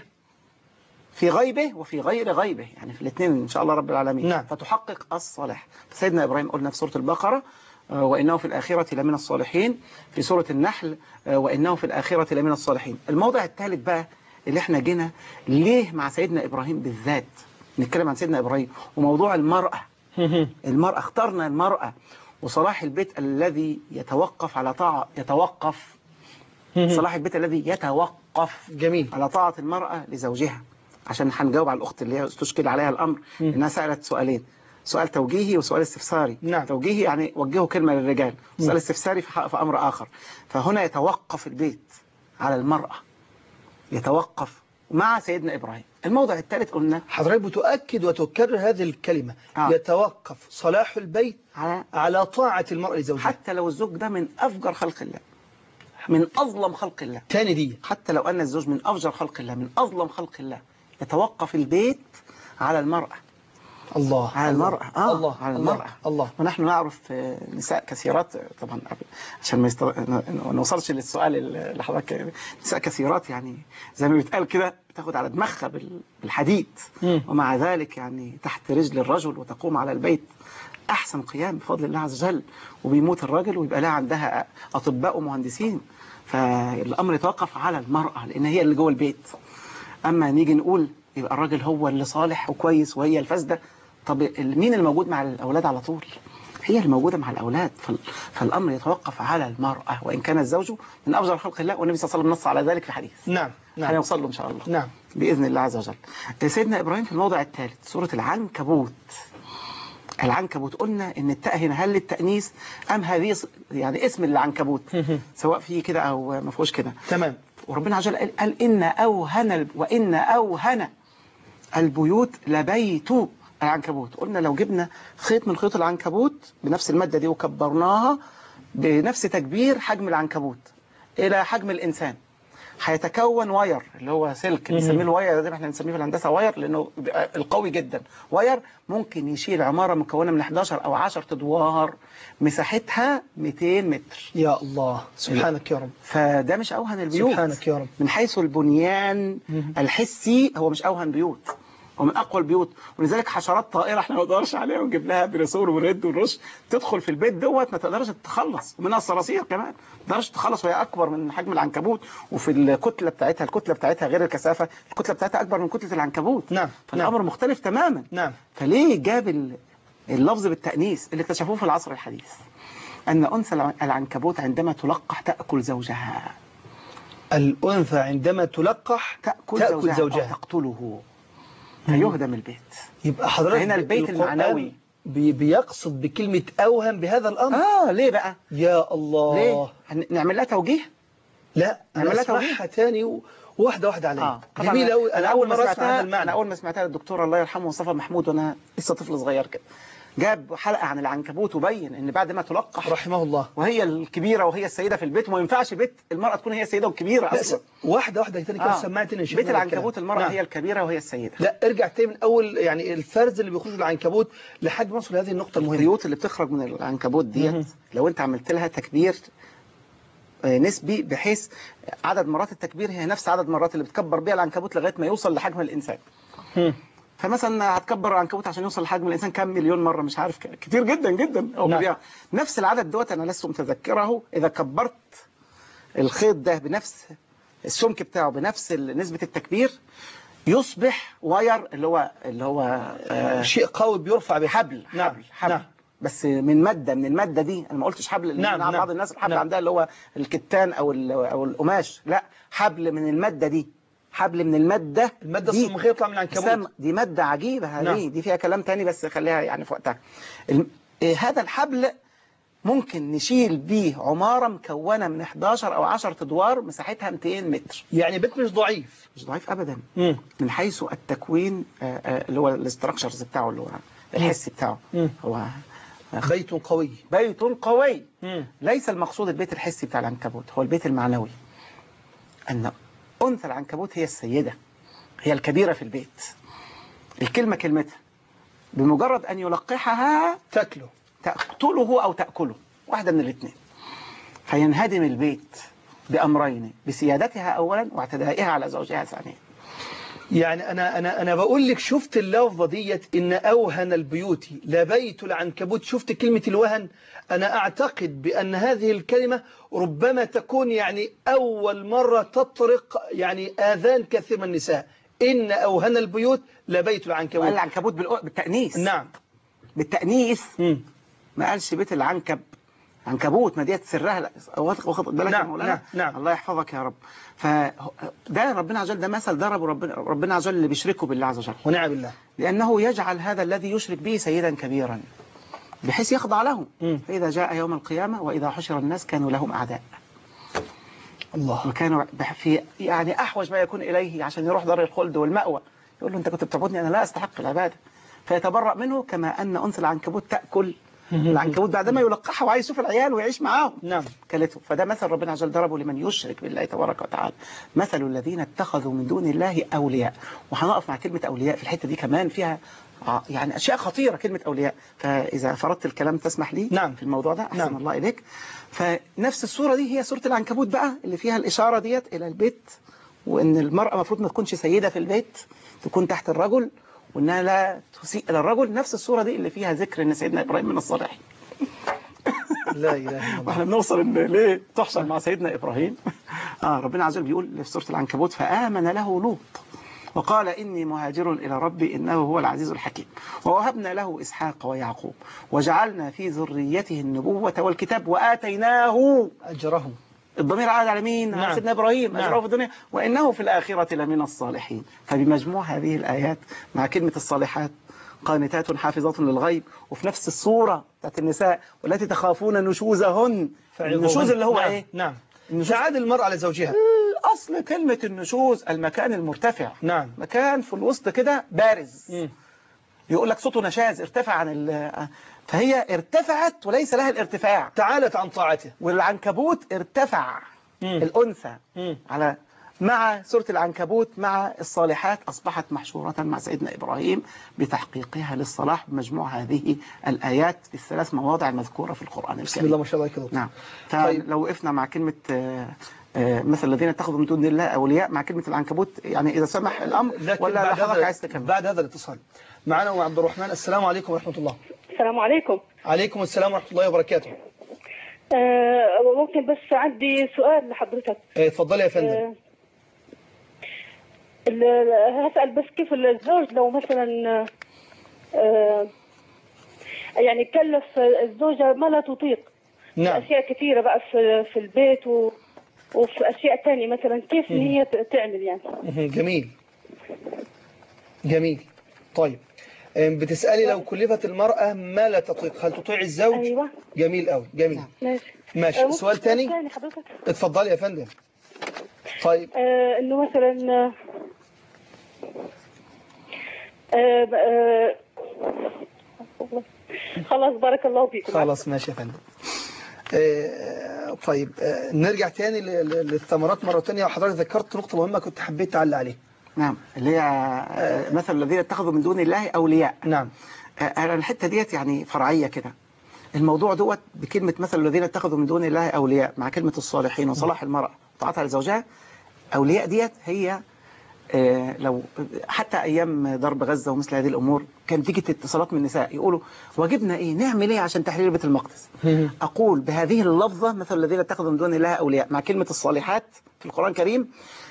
في غيبه وفي غير غيبه، يعني في الاثنين إن شاء الله رب العالمين. نعم. فتحقق الصلاح. سيدنا إبراهيم قلنا في سورة البقرة وإنه في الآخرة لمن الصالحين، في سورة النحل وإنه في الآخرة لمن الصالحين. الموضع الثالث بقى اللي احنا جينا ليه مع سيدنا إبراهيم بالذات نتكلم عن سيدنا إبراهيم، وموضوع المرأة. المرأة اخترنا المرأة وصلاح البيت الذي يتوقف على طاعة يتوقف صلاح البيت الذي يتوقف جميل على طاعة المرأة لزوجها. عشان هنجاوب على الأخت اللي هي استشكل عليها الأمر م. إنها سألت سؤالين، سؤال توجيهي وسؤال استفساري. نعم. توجيهي يعني وجهوا كلمة للرجال، سؤال استفساري في, في أمر آخر. فهنا يتوقف البيت على المرأة، يتوقف مع سيدنا إبراهيم. الموضع الثالث قلنا حضرتك بتؤكد وتكرر هذه الكلمة. آه. يتوقف صلاح البيت على, على طاعة المرأة لزوجها، حتى لو الزوج ده من أفجر خلق الله، من أظلم خلق الله. تاني دي، حتى لو أن الزوج من أفجر خلق الله، من أظلم خلق الله، يتوقف البيت على المرأة. الله على المرأة. آه. الله على المرأة. الله. الله. ونحن نعرف نساء كثيرات، طبعا عشان ما يستر... نوصلش للسؤال اللي حضرتك، نساء كثيرات يعني زي ما بيتقال كده بتاخد على دماغها بالحديد، م. ومع ذلك يعني تحت رجل الرجل وتقوم على البيت أحسن قيام بفضل الله عز وجل. وبيموت الراجل ويبقى لها عندها أطباء ومهندسين. فالأمر يتوقف على المرأة لأن هي اللي جوه البيت. أما نيجي نقول يبقى الراجل هو اللي صالح وكويس وهي الفاسدة، طب مين الموجود مع الأولاد على طول؟ هي الموجودة مع الأولاد. فالأمر يتوقف على المرأة وإن كان الزوج من أفضل خلق الله، والنبي صلى الله عليه وسلم نص على ذلك في حديث. نعم نعم هنوصل له إن شاء الله. نعم بإذن الله عز وجل. سيدنا إبراهيم في الموضع الثالث سورة العنكبوت. العنكبوت قلنا إن التاء هنا هل للتأنيث أم هذه يعني اسم العنكبوت سواء فيه كده أو ما فيهوش كده. تمام. وربنا عز وجل قال, قال إن أوهن وإن أوهن البيوت لبيت العنكبوت. قلنا لو جبنا خيط من خيوط العنكبوت بنفس المادة دي وكبرناها بنفس تكبير حجم العنكبوت إلى حجم الإنسان هيتكون واير اللي هو سلك بنسميه الواير ده، احنا بنسميه في الهندسه واير لانه القوي جدا. واير ممكن يشيل عماره مكونه من احداشر او عشرة ادوار مساحتها مئتين متر. يا الله سبحانك يا رب. فده مش اوهن البيوت سبحانك يا رب. من حيث البنيان الحسي هو مش اوهن بيوت، ومن اقوى البيوت، ولذلك حشرات طائره احنا ما نقدرش عليها ونجيب لها بريسور ونرد ونرش، تدخل في البيت دوت ما تقدرش تتخلص، ومنها الصراصير كمان ما تقدرش تتخلص، وهي اكبر من حجم العنكبوت، وفي الكتله بتاعتها الكتله بتاعتها غير الكثافه، الكتله بتاعتها اكبر من كتله العنكبوت. نعم. فالامر نعم. مختلف تماما. نعم. فليه جاب اللفظ بالتأنيث اللي اكتشفوه في العصر الحديث؟ أن أنثى العنكبوت عندما تلقح تأكل زوجها. الأنثى عندما تلقح تأكل, تأكل زوجها, زوجها. أو تقتله فيهدم البيت. يبقى حضرتك هنا البيت المعنوي بي بيقصد بكلمة أوهم بهذا الأمر. آه ليه بقى؟ يا الله. ليه؟ نعمل لها توجيه؟ لا نعمل أنا لها أسمعها تاني و... واحدة واحدة عليا. آه. جميلة أوي. أنا أول مرة أسمع هذا أنا المعنى. أول ما سمعتها للدكتور الله يرحمه مصطفى محمود وأنا لسه طفل صغير كده، جاب حلقة عن العنكبوت وبين ان بعد ما تلقح رحمه الله وهي الكبيرة وهي السيدة في البيت، وما ينفعش بيت المرأة تكون هي السيدة والكبيرة اصلا. واحدة واحدة تاني كده. آه. سمعتني بيت العنكبوت المرأة نعم. هي الكبيرة وهي السيدة. لا ارجع تاني من اول، يعني الفرز اللي بيخرج العنكبوت لحد ما نوصل لهذه النقطة المهمة. الخيوط اللي بتخرج من العنكبوت ديت لو انت عملت لها تكبير نسبي، بحيث عدد مرات التكبير هي نفس عدد مرات اللي بتكبر بيها العنكبوت لغاية ما يوصل لحجم الإنسان. م. فمثلا هتكبر العنكبوت عشان يوصل لحجم الإنسان كم مليون مرة مش عارف، كتير جدا جدا. أو نعم. نفس العدد دوت أنا لست متذكره. إذا كبرت الخيط ده بنفس السمك بتاعه بنفس نسبة التكبير يصبح واير اللي هو اللي هو آه شيء قوي بيرفع بحبل. نعم. حبل حبل نعم. بس من مادة من المادة دي، أنا ما قلتش حبل. نعم. نعم. بعض الناس الحبل نعم. عندها اللي هو الكتان أو أو القماش، لا حبل من المادة دي، حبل من المادة المادة الصمغية يطلع من العنكبوت. دي مادة عجيبة هذه. نعم. دي فيها كلام تاني بس خليها يعني في وقتها. هذا الحبل ممكن نشيل بيه عمارة مكونة من إحداشر أو عشرة أدوار مساحتها مئتين متر. يعني بيت مش ضعيف. مش ضعيف أبدا. مم. من حيث التكوين اللي هو الاستراكشرز بتاعه اللي هو الحسي بتاعه. مم. هو بيت قوي. بيت قوي. مم. ليس المقصود البيت الحسي بتاع العنكبوت، هو البيت المعنوي. أن أنثى العنكبوت هي السيدة، هي الكبيرة في البيت. الكلمة كلمتها، بمجرد أن يلقحها تأكله تقتله أو تأكله، واحدة من الاثنين. فينهدم البيت بأمرين، بسيادتها أولا واعتدائها على زوجها ثانيا. يعني أنا أنا أنا بقول لك شفت اللفظة ديت إن أوهن البيوت لبيت العنكبوت. شفت كلمة الوهن. أنا أعتقد بأن هذه الكلمة ربما تكون يعني أول مرة تطرق يعني آذان كثير من النساء. إن أوهن البيوت لبيت العنكبوت. وقال العنكبوت بالتأنيث. نعم بالتأنيث. م. ما قالش بيت العنكب عنكبوت، ما ديت سرها. واخد بالك يا مولانا؟ نعم. نعم. الله يحفظك يا رب. فده ربنا عز وجل ده مثل ضربه ربنا ربنا عز وجل اللي بيشركه بالله عز وجل. ونعم بالله. لأنه يجعل هذا الذي يشرك به سيدا كبيرا بحيث يخضع له. م. فإذا جاء يوم القيامة وإذا حشر الناس كانوا لهم أعداء. الله. وكانوا في يعني أحوج ما يكون إليه عشان يروح دار الخلد والمأوى. يقول له أنت كنت بتعبدني، أنا لا أستحق العبادة. فيتبرأ منه كما أن أنثى العنكبوت تأكل العنكبوت بعدما يلقحها وعايز يشوف العيال ويعيش معاهم. نعم. كلته. فده مثل ربنا عز وجل ضربه لمن يشرك بالله تبارك وتعالى. مثل الذين اتخذوا من دون الله أولياء. وهنقف مع كلمة أولياء في الحتة دي كمان، فيها يعني أشياء خطيرة كلمة أولياء. فإذا فرضت الكلام تسمح لي نعم. في الموضوع ده. أحسن نعم. الله إليك. فنفس الصورة دي هي صورة العنكبوت بقى، اللي فيها الإشارة ديت إلى البيت، وإن المرأة مفروض ما تكونش سيدة في البيت، تكون تحت الرجل، وإنها لا تسيء إلى الرجل. نفس الصورة دي اللي فيها ذكر إن سيدنا إبراهيم من الصالحين. لا إله إلا الله. واحنا بنوصل إن ليه تحشر مع سيدنا إبراهيم. آه ربنا عز وجل بيقول في سورة العنكبوت فآمن له لوط وقال إني مهاجر إلى ربي إنه هو العزيز الحكيم ووهبنا له إسحاق ويعقوب وجعلنا في ذريته النبوة والكتاب وآتيناه أجره. الضمير عاد على مين؟ نعم. على سيدنا إبراهيم. نعم. أجره في الدنيا وإنه في الآخرة لمن الصالحين. فبمجموع هذه الآيات مع كلمة الصالحات قانتات حافظات للغيب، وفي نفس الصورة بتاعت النساء والتي تخافون نشوزهن. النشوز اللي هو نعم. إيه؟ نعم. تعاد المرأة على زوجها. أصل كلمة النشوز المكان المرتفع. نعم. مكان في الوسط كده بارز. م. يقول لك صوته نشاز، ارتفع عن ال فهي ارتفعت وليس لها الارتفاع، تعالت عن طاعته. والعنكبوت ارتفع. م. الأنثى م. على مع سورة العنكبوت مع الصالحات أصبحت محشورة مع سيدنا إبراهيم بتحقيقها للصلاح بمجموع هذه الآيات في الثلاث مواضع المذكورة في القرآن الكريم. بسم الله ما شاء الله كده. نعم. طيب. فلو وقفنا مع كلمة مثل الذين اتخذوا من دون الله أولياء مع كلمة العنكبوت يعني إذا سمح الأمر، ولا بعد حضرتك هذا عايز تكمل؟ بعد هذا الاتصال معنا أم عبد الرحمن. السلام عليكم ورحمة الله. السلام عليكم. عليكم السلام ورحمة الله وبركاته. آه ممكن بس عندي سؤال لحضرتك. اتفضلي يا فندم. آه هسأل بس كيف الزوج لو مثلا آه يعني كلف الزوجة ما لا تطيق. نعم. أشياء كثيرة بقى في في البيت و وفي أشياء تانية مثلا كيف إن هي تعمل يعني. جميل جميل. طيب بتسألي لو كلفت المرأة ما لا تطيق هل تطيع الزوج؟ أيوة. جميل قوي. جميل. ماشي. ماشي. سؤال تاني حضرتك. اتفضلي يا فندم. طيب آه إنه مثلا آه آه خلاص بارك الله فيكم. خلاص ماشي يا فندم. آه طيب آه نرجع تاني للثمرات مرة تانية، وحضرتك ذكرت نقطة مهمة كنت حبيت تعلق عليها. نعم، اللي هي مثل الذين اتخذوا من دون الله أولياء. نعم. أنا الحتة ديت يعني فرعية كده. الموضوع دوت بكلمة مثل الذين اتخذوا من دون الله أولياء مع كلمة الصالحين وصلاح المرأة وطاعتها لزوجها. أولياء ديت هي آه لو حتى أيام ضرب غزة ومثل هذه الأمور كان تيجي اتصالات من النساء يقولوا واجبنا إيه نعمل إيه عشان تحرير بيت المقدس. أقول بهذه اللفظة مثل الذين اتخذوا من دون الله أولياء مع كلمة الصالحات في القرآن الكريم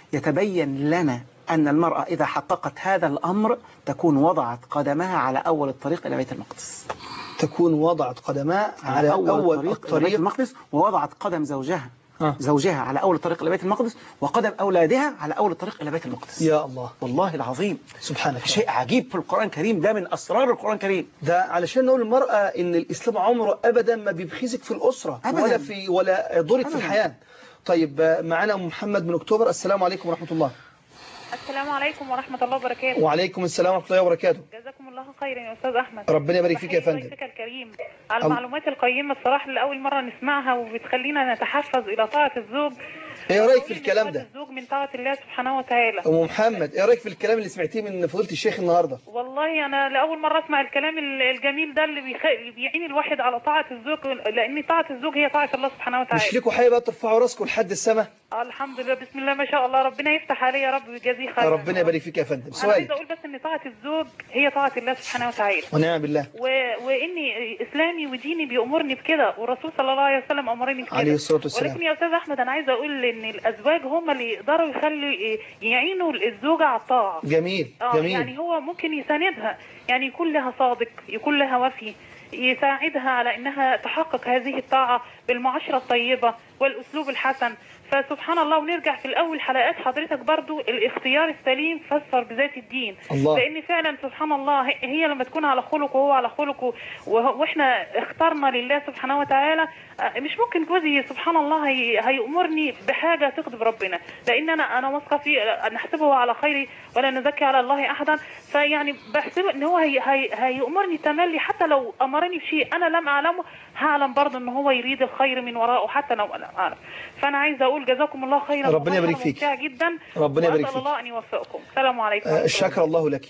يتبين لنا أن المرأة إذا حققت هذا الأمر تكون وضعت قدمها على أول الطريق إلى بيت المقدس. تكون وضعت قدمها على أول, أول الطريق, الطريق إلى بيت المقدس، ووضعت قدم زوجها آه. زوجها على أول الطريق إلى بيت المقدس، وقدم أولادها على أول الطريق إلى بيت المقدس. يا الله والله العظيم سبحانك. شيء عجيب في القرآن الكريم، ده من أسرار القرآن الكريم. ده علشان نقول المرأة إن الإسلام عمره أبدا ما بيبخسك في الأسرة أبداً. ولا في ولا ضرك في الحياة. طيب معنا محمد من أكتوبر. السلام عليكم ورحمة الله. السلام عليكم ورحمة الله وبركاته. وعليكم السلام ورحمة الله وبركاته. جزاكم الله خيرا يا أستاذ أحمد. ربنا يبارك فيك يا فندم. ضيفك الكريم على المعلومات القيمة الصراحة اللي أول مرة نسمعها وبتخلينا نتحفز إلى طاعة الزوج. ايه رايك في الكلام ده؟ الزوج من طاعة الله سبحانه وتعالى. ام محمد ايه رايك في الكلام اللي سمعتيه من فضيلة الشيخ النهارده؟ والله انا لاول مرة اسمع الكلام الجميل ده اللي بيخ... بيعين الواحد على طاعة الزوج، لان طاعة الزوج هي طاعة الله سبحانه وتعالى. مش لكم حاجه بقى ترفعوا راسكم لحد السماء؟ الحمد لله بسم الله ما شاء الله، ربنا يفتح عليه يا رب ويجازيه خير. ربنا يبارك فيك يا فندم. سؤال. انا عايز اقول بس ان طاعة الزوج هي طاعة الله سبحانه وتعالى. ونعم بالله. و... واني اسلامي وديني بيأمرني بكده، والرسول صلى الله عليه وسلم امرني بكده عليه الصلاه والسلام. ولكن يا استاذ احمد انا عايز اقول ان الازواج هم اللي يقدروا يخلوا يعينوا الزوجة على الطاعة. جميل آه جميل. يعني هو ممكن يساندها، يعني يكون لها صادق، يكون لها وفي، يساعدها على انها تحقق هذه الطاعة بالمعاشرة الطيبة والاسلوب الحسن. فسبحان الله، ونرجع في الاول حلقات حضرتك برضو الاختيار السليم فسر بذات الدين. الله. لان فعلا سبحان الله هي لما تكون على خلق وهو على خلق واحنا اخترنا لله سبحانه وتعالى، مش ممكن جوزي سبحان الله هي هيأمرني بحاجة تغضب ربنا، لان انا انا واثقه فيه، نحسبه على خير ولا نزكي على الله احدا. فيعني بحسب ان هو هي هي هيأمرني تملي، حتى لو امرني بشيء انا لم اعلمه هعلم برضه ان هو يريد الخير من وراءه حتى لو انا اعلم. فانا عايزه اقول جزاكم الله خيرا. ربنا يبارك فيك. ممتع جدا. ربنا يبارك فيك. الله ان يوفقكم. السلام عليكم. آه شكر الله لك.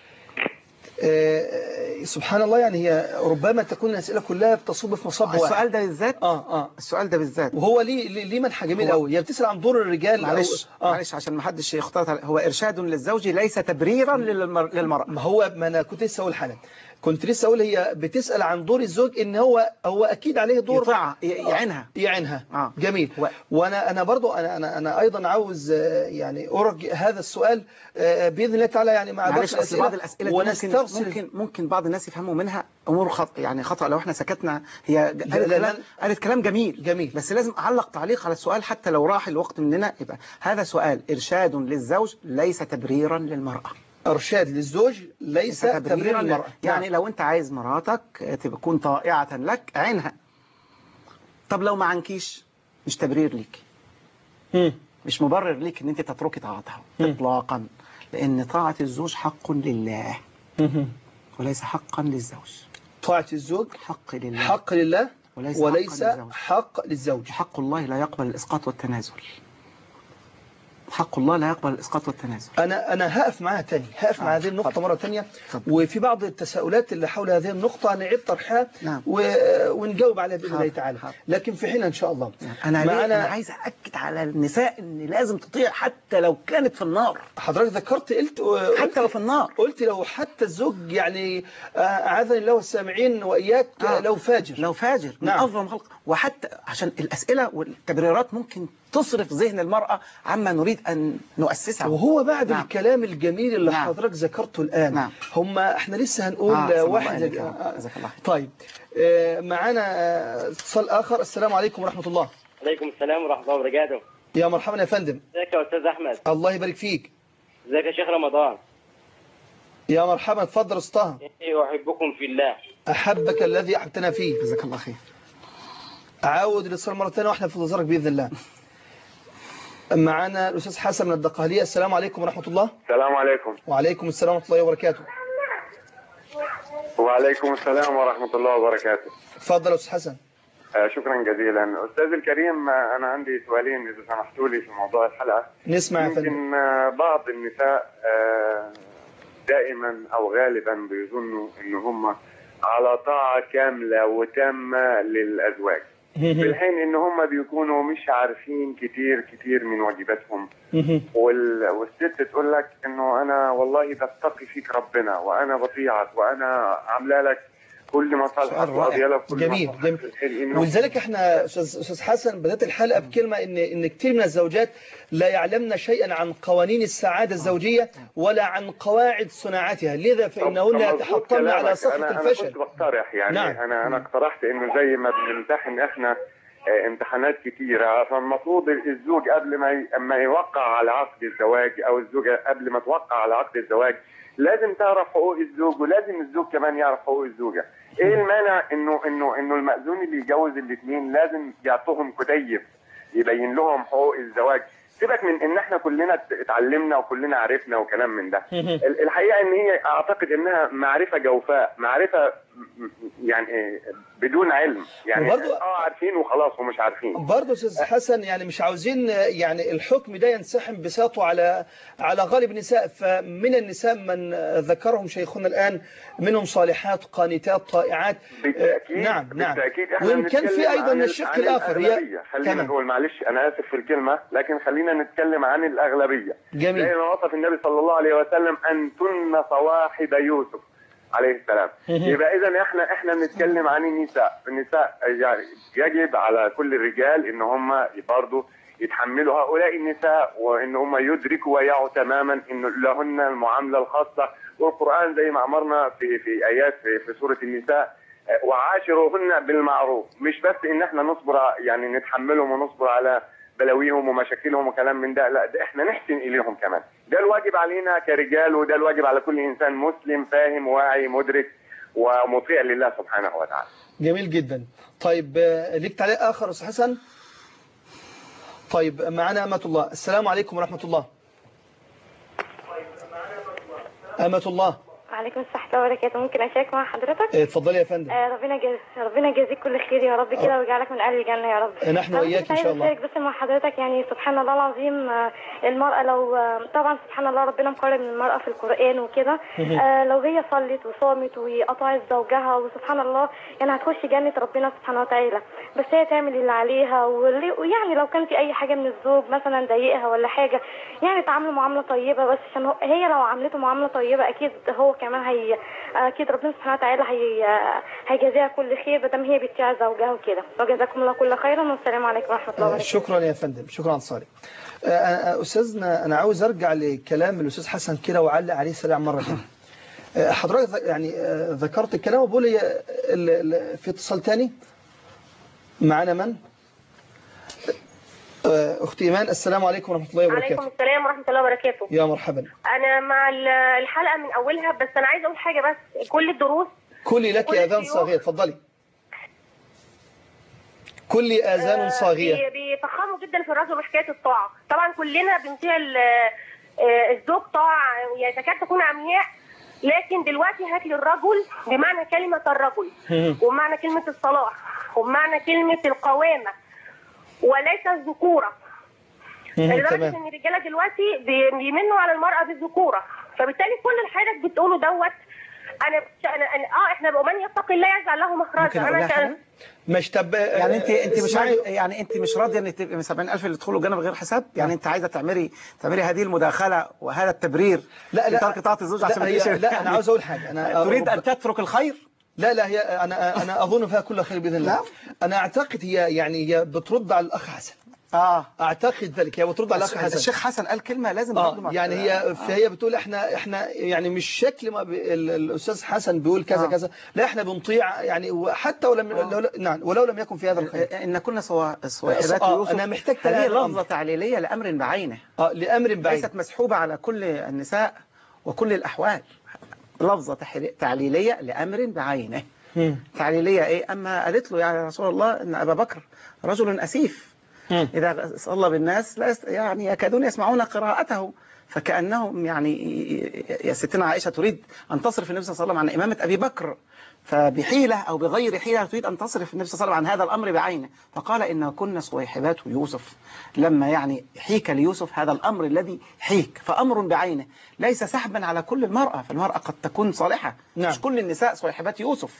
آه سبحان الله، يعني هي ربما تكون الأسئلة كلها بتصب في مصب واحد. السؤال ده بالذات اه اه السؤال ده بالذات وهو ليه ليه منحى جميل قوي. هي بتسأل عن دور الرجال. معلش آه. معلش عشان ما حدش يختلط. هو إرشاد للزوج ليس تبريرا للمرأة. ما هو ما انا كنت لسه اقول حالا كنت لسه اقول هي بتسأل عن دور الزوج، ان هو هو اكيد عليه دور يطيعها يعينها يعينها. آه. جميل. و... وانا انا برضو انا انا انا ايضا عاوز يعني ارجع هذا السؤال باذن الله تعالى، يعني مع معلش اصل بعض الاسئله ونسترسل. ممكن ممكن بعض الناس يفهموا منها امور خطأ، يعني خطأ لو احنا سكتنا. هي قالت كلام قالت كلام جميل جميل بس لازم اعلق تعليق على السؤال حتى لو راح الوقت مننا. يبقى هذا سؤال ارشاد للزوج ليس تبريرا للمرأة. ارشاد للزوج ليس تبريرا للمرأة. يعني لو انت عايز مراتك تكون طائعة لك عينها. طب لو ما عنكيش مش تبرير ليك، م. مش مبرر ليك ان انت تتركي طاعتها اطلاقا، لان طاعة الزوج حق لله م. وليس حقا للزوج. طاعة الزوج حق لله حق لله وليس, وليس حق, حق للزوج. حق الله لا يقبل الاسقاط والتنازل. حق الله لا يقبل الإسقاط والتنازل. أنا أنا هقف معاها تاني، هقف مع هذه النقطة مرة تانية، وفي بعض التساؤلات اللي حول هذه النقطة نعيد طرحها نعم. ونجاوب عليها بإذن الله تعالى، لكن في حين إن شاء الله. أنا معنا... أنا عايز أأكد على النساء إن لازم تطيع حتى لو كانت في النار. حضرتك ذكرت قلت حتى لو في النار، قلت لو حتى الزوج يعني أعاذني الله والسامعين وإياك آه. لو فاجر لو فاجر من نعم. أظلم خلق. وحتى عشان الأسئلة والتبريرات ممكن تصرف ذهن المرأة عما نريد أن نؤسسها. وهو بعد نعم. الكلام الجميل اللي نعم. حضرتك ذكرته الآن نعم. هم احنا لسه هنقول آه واحد آه. طيب آه معانا اتصال آخر. السلام عليكم ورحمة الله. عليكم السلام ورحمة الله وبركاته. يا مرحبا يا فندم. ازيك يا أستاذ أحمد؟ الله يبارك فيك. ازيك يا شيخ رمضان؟ يا مرحبا، اتفضل اسطها. أحبكم في الله. أحبك الذي أحبتنا فيه. جزاك الله خير. عاود الاتصال مرة ثانية واحنا في انتظارك بإذن الله. معنا الأستاذ حسن من الدقهلية. السلام عليكم ورحمة الله. السلام عليكم. وعليكم السلام ورحمة الله وبركاته. وعليكم السلام ورحمة الله وبركاته. تفضل أستاذ حسن. آه شكرا جزيلا. أستاذ الكريم، آه أنا عندي سؤالين إذا سمحتوا لي في موضوع الحلقة. نسمع يا فندم. يمكن آه بعض النساء آه دائما أو غالبا بيظنوا إن هم على طاعة كاملة وتامة للأزواج، في الحين ان هم بيكونوا مش عارفين كتير كتير من واجباتهم. وال... والست تقول لك انه انا والله بتقي فيك ربنا وانا بطيعك وانا عامله لك كل مصالحك وقاضيه لك كل جميل جميل. ولذلك احنا استاذ حسن بدات الحلقه بكلمه ان ان كتير من الزوجات لا يعلمن شيئا عن قوانين السعاده الزوجيه ولا عن قواعد صناعتها، لذا فانهن يتحطمن على صفحه الفشل. انا كنت بقترح يعني نعم. انا انا اقترحت انه زي ما بنمتحن احنا امتحانات كتيره، فالمفروض الزوج قبل ما اما يوقع على عقد الزواج او الزوجه قبل ما توقع على عقد الزواج لازم تعرف حقوق الزوج ولازم الزوج كمان يعرف حقوق الزوجه. ايه المانع انه انه انه المأذون اللي يجوز الاثنين لازم يعطوهم كتيب يبين لهم حقوق الزواج؟ سيبك من ان احنا كلنا اتعلمنا وكلنا عرفنا وكلام من ده. الحقيقه ان هي اعتقد انها معرفه جوفاء، معرفه يعني بدون علم، يعني اه عارفين وخلاص ومش عارفين. برضه استاذ حسن يعني مش عاوزين يعني الحكم ده ينسحب بساطه على على غالب النساء، فمن النساء من ذكرهم شيخنا الان منهم صالحات قانتات طائعات. بالتاكيد. نعم نعم. بالتاكيد. وان كان في ايضا الشق الاخر. خلينا نقول معلش انا اسف في الكلمه، لكن خلينا نتكلم عن الاغلبيه. جميل. زي ما وصف النبي صلى الله عليه وسلم انتن صواحب يوسف عليه السلام. يبقى اذا احنا احنا بنتكلم عن النساء، النساء يعني يجب على كل الرجال ان هم برضه يتحملوا هؤلاء النساء وان هم يدركوا ويعوا تماما ان لهن المعامله الخاصه، والقران زي ما امرنا في في ايات في, في سوره النساء وعاشروهن بالمعروف. مش بس ان احنا نصبر يعني نتحملهم ونصبر على بلاويهم ومشاكلهم وكلام من ده، لا ده احنا نحسن اليهم كمان. ده الواجب علينا كرجال وده الواجب على كل انسان مسلم فاهم واعي مدرك ومطيع لله سبحانه وتعالى. جميل جدا. طيب ليك تعليق اخر استاذ حسن؟ طيب معنا أمة الله. السلام عليكم ورحمة الله. أمة الله. وعليكم السلام وبركاته. ممكن اشارك مع حضرتك؟ اتفضلي يا فندم. آه ربنا جز... ربنا يجازيك كل خير يا رب كده ويجعلك من اهل الجنه يا رب. نحن واياك ان شاء الله. بس مع حضرتك يعني سبحان الله العظيم، آه المراه لو آه طبعا سبحان الله ربنا مقرب من المراه في القران وكده، آه لو هي صلت وصامت وقطعت زوجها وسبحان الله يعني هتخش جنه ربنا سبحانه وتعالى، بس هي تعمل اللي عليها ويعني لو كان في اي حاجه من الزوج مثلا ضايقها ولا حاجه يعني تعامله معامله طيبه، بس عشان هي لو عملته معامله طيبه اكيد هو كمان هي اكيد ربنا سبحانه وتعالى هي هيجازيها كل خير بدل هي بتطيع زوجها وكده. وجزاكم الله كل خيرا والسلام عليكم ورحمه الله وبركاته. شكرا يا فندم، شكرا صالح. استاذنا انا عاوز ارجع لكلام الاستاذ حسن كده واعلق عليه سريع مره ثانيه. حضرتك يعني ذكرت الكلام وبقول لي في اتصال ثاني معنا من؟ اختي ايمان. السلام عليكم ورحمه الله وبركاته. وعليكم السلام ورحمه الله وبركاته. يا مرحبا. انا مع الحلقه من اولها، بس انا عايزه اقول حاجه بس. كل الدروس كلي لك اذان صاغيه. اتفضلي. كلي اذان صاغيه. بيفخموا جدا في الرجل وحكايه الطاعه. طبعا كلنا بنطيع الزوج طاعه يعني تكاد تكون عمياء، لكن دلوقتي هات لي الرجل بمعنى كلمه الرجل وبمعنى كلمه الصلاح وبمعنى كلمه القوامه وليس الذكوره. لدرجه ان الرجاله دلوقتي بي- بيمنوا على المراه بالذكوره، فبالتالي كل اللي حضرتك بتقوله دوت انا انا أنا- اه احنا ومن يتقي الله يجعل له مخرجا. انا كان مش تب... يعني انت انت مش اسمعي. عايز- يعني انت مش راضيه ان تبقى من سبعين ألف اللي يدخلوا الجنه بغير حساب؟ يعني انت عايزه تعملي تعملي هذه المداخله وهذا التبرير لا لا لترك طاعه الزوج عشان لا, ما تجيش- هي... لا انا عاوز اقول حاجه. انا تريد ان تترك الخير؟ لا لا هي انا انا اظن فيها كل خير باذن الله. انا اعتقد هي يعني هي بترد على الاخ حسن. اه اعتقد ذلك، هي بترد على الاخ حسن. الشيخ حسن قال كلمه لازم اه برضه يعني هي فهي بتقول احنا احنا يعني مش شكل ما بي- ال- الاستاذ حسن بيقول كذا آه. كذا، لا احنا بنطيع يعني حتى ولم آه. لو نعم ولو لم يكن في هذا الخير. ان كنا سوا- صواحبات آه، يوسف. أنا محتاج هذه تناول لفظه الأمر. تعليليه لامر بعينه، اه لامر بعيد، ليست مسحوبه على كل النساء وكل الاحوال. لفظه تحري- تعليليه لامر بعينه. مم. تعليليه ايه؟ اما قالت له يا رسول الله ان ابا بكر رجل اسيف، مم. إذا صلى بالناس لا يست... يعني يكادون يسمعون قراءته، فكأنهم يعني يا ستنا عائشة تريد أن تصرف النبي صلى الله عليه وسلم عن إمامة أبي بكر، فبحيلة أو بغير حيلة تريد أن تصرف النبي صلى الله عليه وسلم عن هذا الأمر بعينه، فقال إن كنا صويحبات يوسف، لما يعني حيك ليوسف هذا الأمر الذي حيك، فأمر بعينه ليس سحبا على كل المرأة، فالمرأة قد تكون صالحة. نعم. مش كل النساء صويحبات يوسف،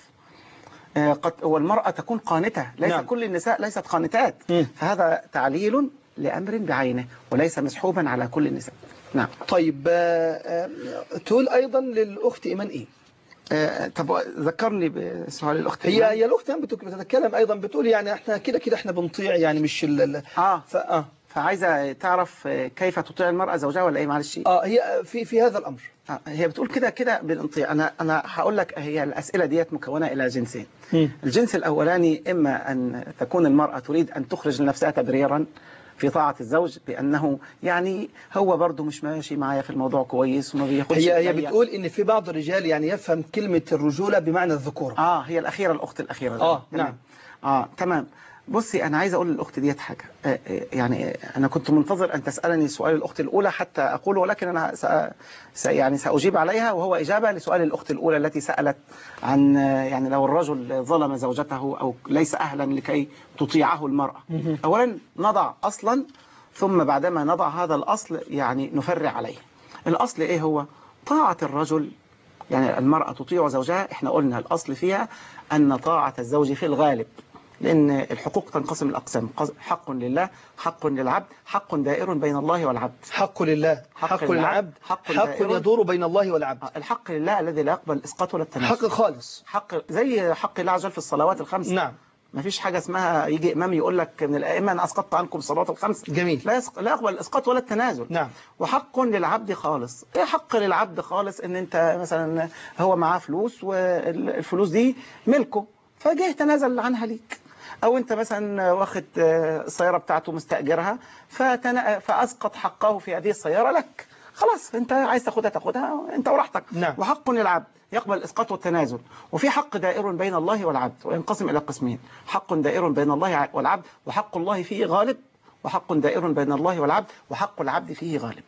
آه، قد والمرأة تكون قانتة، ليس نعم. كل النساء ليست قانتات. مم. فهذا تعليل لأمر بعينه وليس مسحوبا على كل النساء. نعم. طيب آه، آه، تقول ايضا للاخت ايمان ايه؟ آه، طب ذكرني بسؤال الأخت هي إيمان. هي الاخت بت- بتتكلم ايضا بتقول يعني احنا كده كده احنا بنطيع يعني مش ال ال- آه. ف اه فعايزة تعرف آه، كيف تطيع المرأة زوجها ولا إيه؟ معلش. اه هي في في هذا الامر. آه، هي بتقول كده كده بنطيع. أنا أنا هقول لك هي الأسئلة ديت مكونة إلى جنسين. مم. الجنس الأولاني إما أن تكون المرأة تريد أن تخرج لنفسها تبريرا في طاعة الزوج بأنه يعني هو برضه مش ماشي معايا في الموضوع كويس وما بياخدش هي هي بإيديا. بتقول ان في بعض الرجال يعني يفهم كلمة الرجولة بمعنى الذكورة. اه هي الأخيرة الأخت الأخيرة. آه، تمام. نعم. اه تمام. بصي أنا عايز أقول للأخت ديت حاجة. آه آه، يعني آه، أنا كنت منتظر أن تسألني سؤال الأخت الأولى حتى أقوله، ولكن أنا سأ س يعني سأجيب عليها، وهو إجابة لسؤال الأخت الأولى التي سألت عن آه، يعني لو الرجل ظلم زوجته أو ليس أهلا لكي تطيعه المرأة. أولا نضع أصلا، ثم بعدما نضع هذا الأصل يعني نفرع عليه. الأصل إيه هو؟ طاعة الرجل، يعني المرأة تطيع زوجها. احنا قلنا الأصل فيها أن طاعة الزوج في الغالب، لأن الحقوق تنقسم الأقسام، حق لله، حق للعبد، حق دائر بين الله والعبد. حق لله، حق, حق للعبد، حق, حق يدور بين الله والعبد. الحق لله الذي لا يقبل الإسقاط ولا التنازل، حق خالص، حق زي حق الله عز وجل في الصلوات الخمس. نعم. ما فيش حاجة اسمها يجي إمام يقول لك من الأئمة أنا أسقطت عنكم الصلوات الخمس. جميل. لا يسق... لا يقبل الإسقاط ولا التنازل. نعم. وحق للعبد خالص. إيه حق للعبد خالص؟ إن أنت مثلا هو معاه فلوس والفلوس دي ملكه، فجه تنازل عنها ليك، أو أنت مثلا واخد السيارة بتاعته مستأجرها فتن... فأسقط حقه في هذه السيارة لك، خلاص أنت عايز تاخدها تاخدها أنت وراحتك. نعم. وحق للعبد يقبل الإسقاط والتنازل. وفي حق دائر بين الله والعبد، وينقسم إلى قسمين: حق دائر بين الله والعبد وحق الله فيه غالب، وحق دائر بين الله والعبد وحق العبد فيه غالب.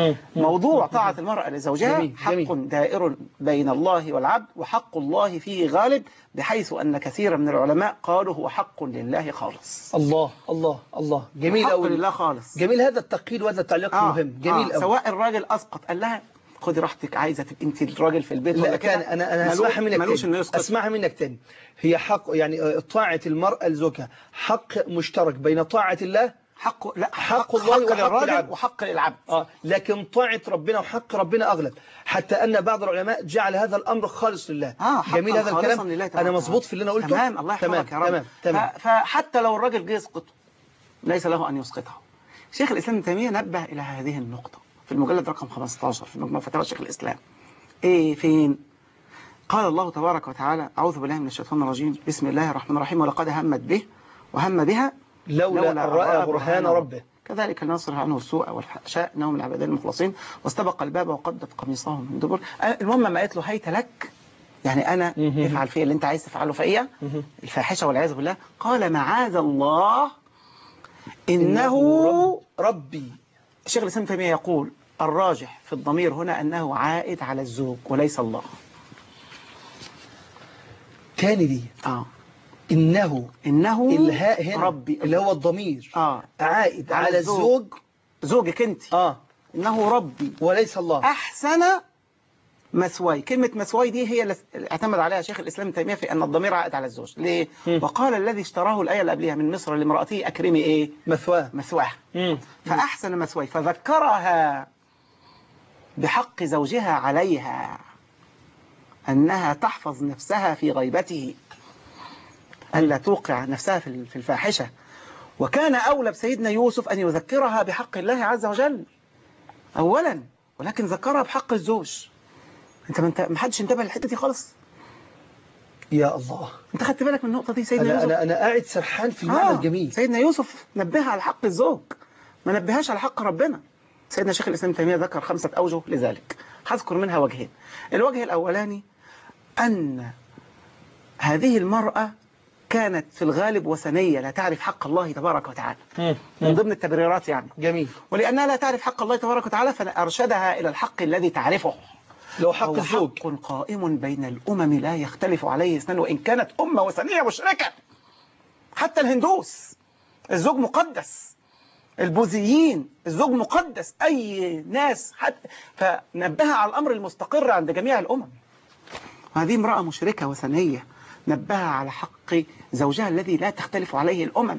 موضوع طاعة المرأة لزوجها جميل. حق جميل. دائر بين الله والعبد وحق الله فيه غالب، بحيث أن كثيرا من العلماء قالوا هو حق لله خالص. الله الله الله جميل حق أوي. لله خالص. جميل هذا التقييد وهذا التعليق آه. مهم جميل آه. أوي. سواء الراجل أسقط قال لها خدي راحتك، عايزة تبقى انت الراجل في البيت لا كان انا انا اسمعها منك تاني. اسمعها منك تاني. هي حق يعني طاعة المرأة لزوجها حق مشترك بين طاعة الله حق لا حق, حق الله حق وحق العبد وحق العبد. اه لكن طاعة ربنا وحق ربنا اغلب، حتى ان بعض العلماء جعل هذا الامر خالص لله. آه جميل هذا الكلام. انا مظبوط في اللي انا قلته. تمام. الله يحفظك يا رب. تمام تمام. فحتى لو الراجل جه يسقطه ليس له ان يسقطه. شيخ الاسلام ابن تيمية نبه الى هذه النقطة في المجلد رقم خمسة عشر في مجموع فتاوى شيخ الاسلام. ايه فين؟ قال الله تبارك وتعالى: أعوذ بالله من الشيطان الرجيم، بسم الله الرحمن الرحيم، ولقد همت به وهم بها لولا أن رأى برهان ربه كذلك لنصرف عنه السوء والفحشاء إنه من العبادين المخلصين، واستبق الباب وقدت قميصه من دبر. المهم ما قالت له هيت لك، يعني أنا افعل فيا اللي أنت عايز تفعله فيا، الفاحشة والعياذ بالله. قال معاذ الله إنه ربي. الشيخ الإسلام ابن تيمية يقول الراجح في الضمير هنا أنه عائد على الزوج وليس الله. تاني دي آه. إنه إنه الهاء هنا ربي اللي هو الضمير آه. عائد على, على الزوج زوجك انت آه. إنه ربي وليس الله، أحسن مثواي. كلمة مثواي دي هي اللي اعتمد عليها شيخ الإسلام ابن تيمية في أن الضمير عائد على الزوج. ليه؟ م. وقال الذي اشتراه الآية اللي قبلها من مصر لامرأته أكرمي إيه؟ مثواه مثواه. فأحسن مثواي، فذكرها بحق زوجها عليها أنها تحفظ نفسها في غيبته، ألا توقع نفسها في الفاحشة. وكان أولى بسيدنا يوسف أن يذكرها بحق الله عز وجل أولا، ولكن ذكرها بحق الزوج. انت ما انت ما حدش انتبه للحته دي خالص. يا الله، انت خدت بالك من النقطه دي سيدنا أنا يوسف؟ انا انا قاعد سرحان في المعنى آه. الجميل. سيدنا يوسف نبهها على حق الزوج، ما نبهاش على حق ربنا. سيدنا شيخ الاسلام ابن تيميه ذكر خمسه اوجه لذلك، هذكر منها وجهين. الوجه الاولاني ان هذه المراه كانت في الغالب وثنيه، لا تعرف حق الله تبارك وتعالى، من ضمن التبريرات يعني. جميل. ولانها لا تعرف حق الله تبارك وتعالى فارشدها الى الحق الذي تعرفه، لو حق الزوج. حق قائم بين الأمم لا يختلف عليه اثنان وإن كانت أمة وثنية مشركة. حتى الهندوس الزوج مقدس، البوذيين الزوج مقدس، أي ناس حتى. فنبهها على الأمر المستقر عند جميع الأمم. هذه امرأة مشركة وثنية، نبهها على حق زوجها الذي لا تختلف عليه الأمم،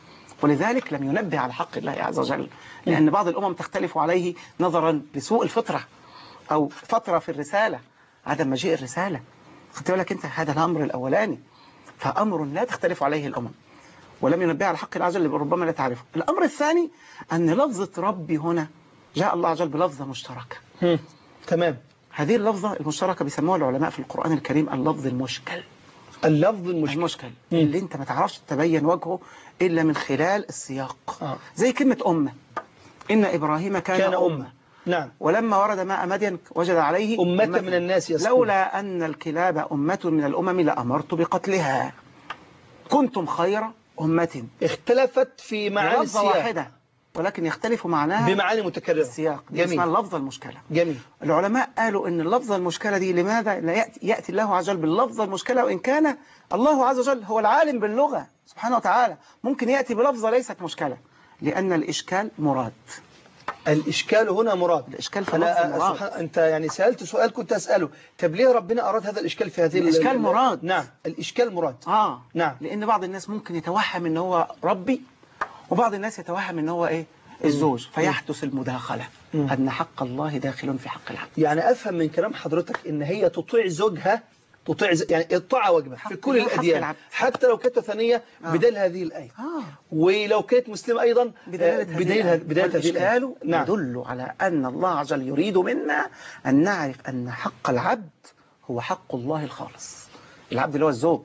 ولذلك لم ينبه على حق الله عز وجل، لأن بعض الأمم تختلف عليه نظرا لسوء الفطرة أو فترة في الرسالة، عدم مجيء الرسالة. خدت بالك أنت؟ هذا الأمر الأولاني، فأمر لا تختلف عليه الأمم، ولم ينبه على حق الله عز وجل ربما لا تعرفه. الأمر الثاني أن لفظة ربي هنا جاء الله عز وجل بلفظة مشتركة. تمام. هذه اللفظة المشتركة بيسموها العلماء في القرآن الكريم اللفظ المشكل. اللفظ المشكل, المشكل. اللي أنت ما تعرفش تبين وجهه إلا من خلال السياق. آه. زي كلمة أمة، إن إبراهيم كان, كان أمة. أمة. نعم. ولما ورد ماء مدين وجد عليه أمة, أمة من الناس يسكن. لولا أن الكلاب أمة من الأمم لأمرت بقتلها كنتم خير أمة. اختلفت في معاني السياق واحدة ولكن يختلف معناها بمعاني متكررة. السياق دي اسمها اللفظة المشكلة. جميل. العلماء قالوا أن اللفظة المشكلة دي لماذا لا يأتي, يأتي الله عز وجل باللفظة المشكلة، وإن كان الله عز وجل هو العالم باللغة سبحانه وتعالى ممكن يأتي بلفظة ليست مشكلة، لأن الإشكال مراد. الإشكال هنا مراد. الإشكال في مراد. سبحان... أنت يعني سألت سؤال كنت أسأله، طب ليه ربنا أراد هذا الإشكال في هذه الإشكال ال... مراد. نعم الإشكال مراد. آه نعم. لأن بعض الناس ممكن يتوهم أن هو ربي، وبعض الناس يتوهم أن هو إيه الزوج، فيحدث المداخلة مم. أن حق الله داخل في حق العبد. يعني أفهم من كلام حضرتك إن هي تطيع زوجها، تطيع ز... يعني الطاعة واجبة في كل الأديان، حتى لو كانت ثانية آه. بدل هذه الآية آه. ولو كانت مسلمة أيضا بدليل بدليل هذه الآية. نعم. يدل على أن الله عز وجل يريد منا أن نعرف أن حق العبد هو حق الله الخالص، العبد اللي هو الزوج.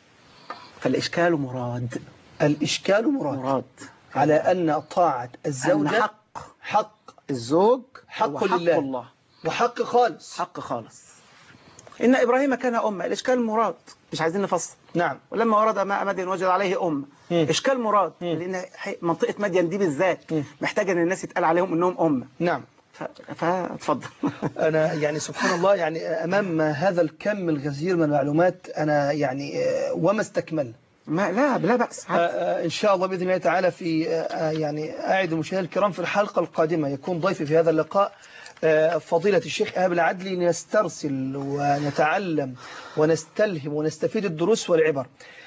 فالإشكال مراد. الإشكال مراد, مراد. على أن طاعة الزوجة أن حق حق الزوج حق حق لله الله، وحق خالص. حق خالص. إن إبراهيم كان أمة، الإشكال مراد، مش عايزين نفصل. نعم. ولما ورد ماء مدين وجد عليه أمة، إشكال مراد، م. لأن منطقة مدين دي بالذات م. محتاجة أن الناس يتقال عليهم أنهم أمة. نعم. فاتفضل. أنا يعني سبحان الله، يعني أمام هذا الكم الغزير من المعلومات أنا يعني وما استكمل. ما لا لا بأس. إن شاء الله بإذن الله تعالى في يعني أعد المشاهدين الكرام في الحلقة القادمة يكون ضيفي في هذا اللقاء فضيلة الشيخ إيهاب العدلي، نسترسل ونتعلم ونستلهم ونستفيد الدروس والعبر.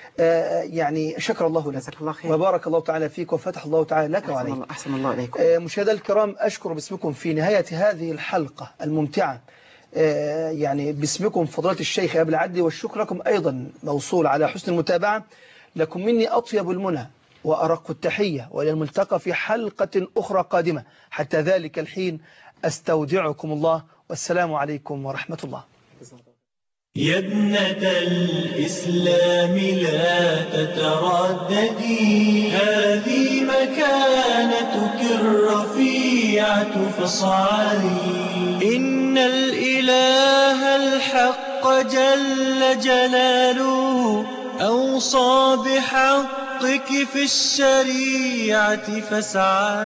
يعني شكر الله لك وبارك الله تعالى فيك وفتح الله تعالى لك وعليك. أحسن الله عليكم. مشاهدي الكرام، أشكر باسمكم في نهاية هذه الحلقة الممتعة يعني باسمكم فضيلة الشيخ إيهاب العدلي، والشكر لكم أيضا موصول على حسن المتابعة. لكم مني أطيب المنى وأرق التحية، وإلى الملتقى في حلقة أخرى قادمة. حتى ذلك الحين أستودعكم الله، والسلام عليكم ورحمة الله. يا ابنة الإسلام لا تترددي، هذه مكانتك الرفيعة فاصعدي. إن الإله الحق جل جلاله أوصى بحقك في الشريعة فاسعدي.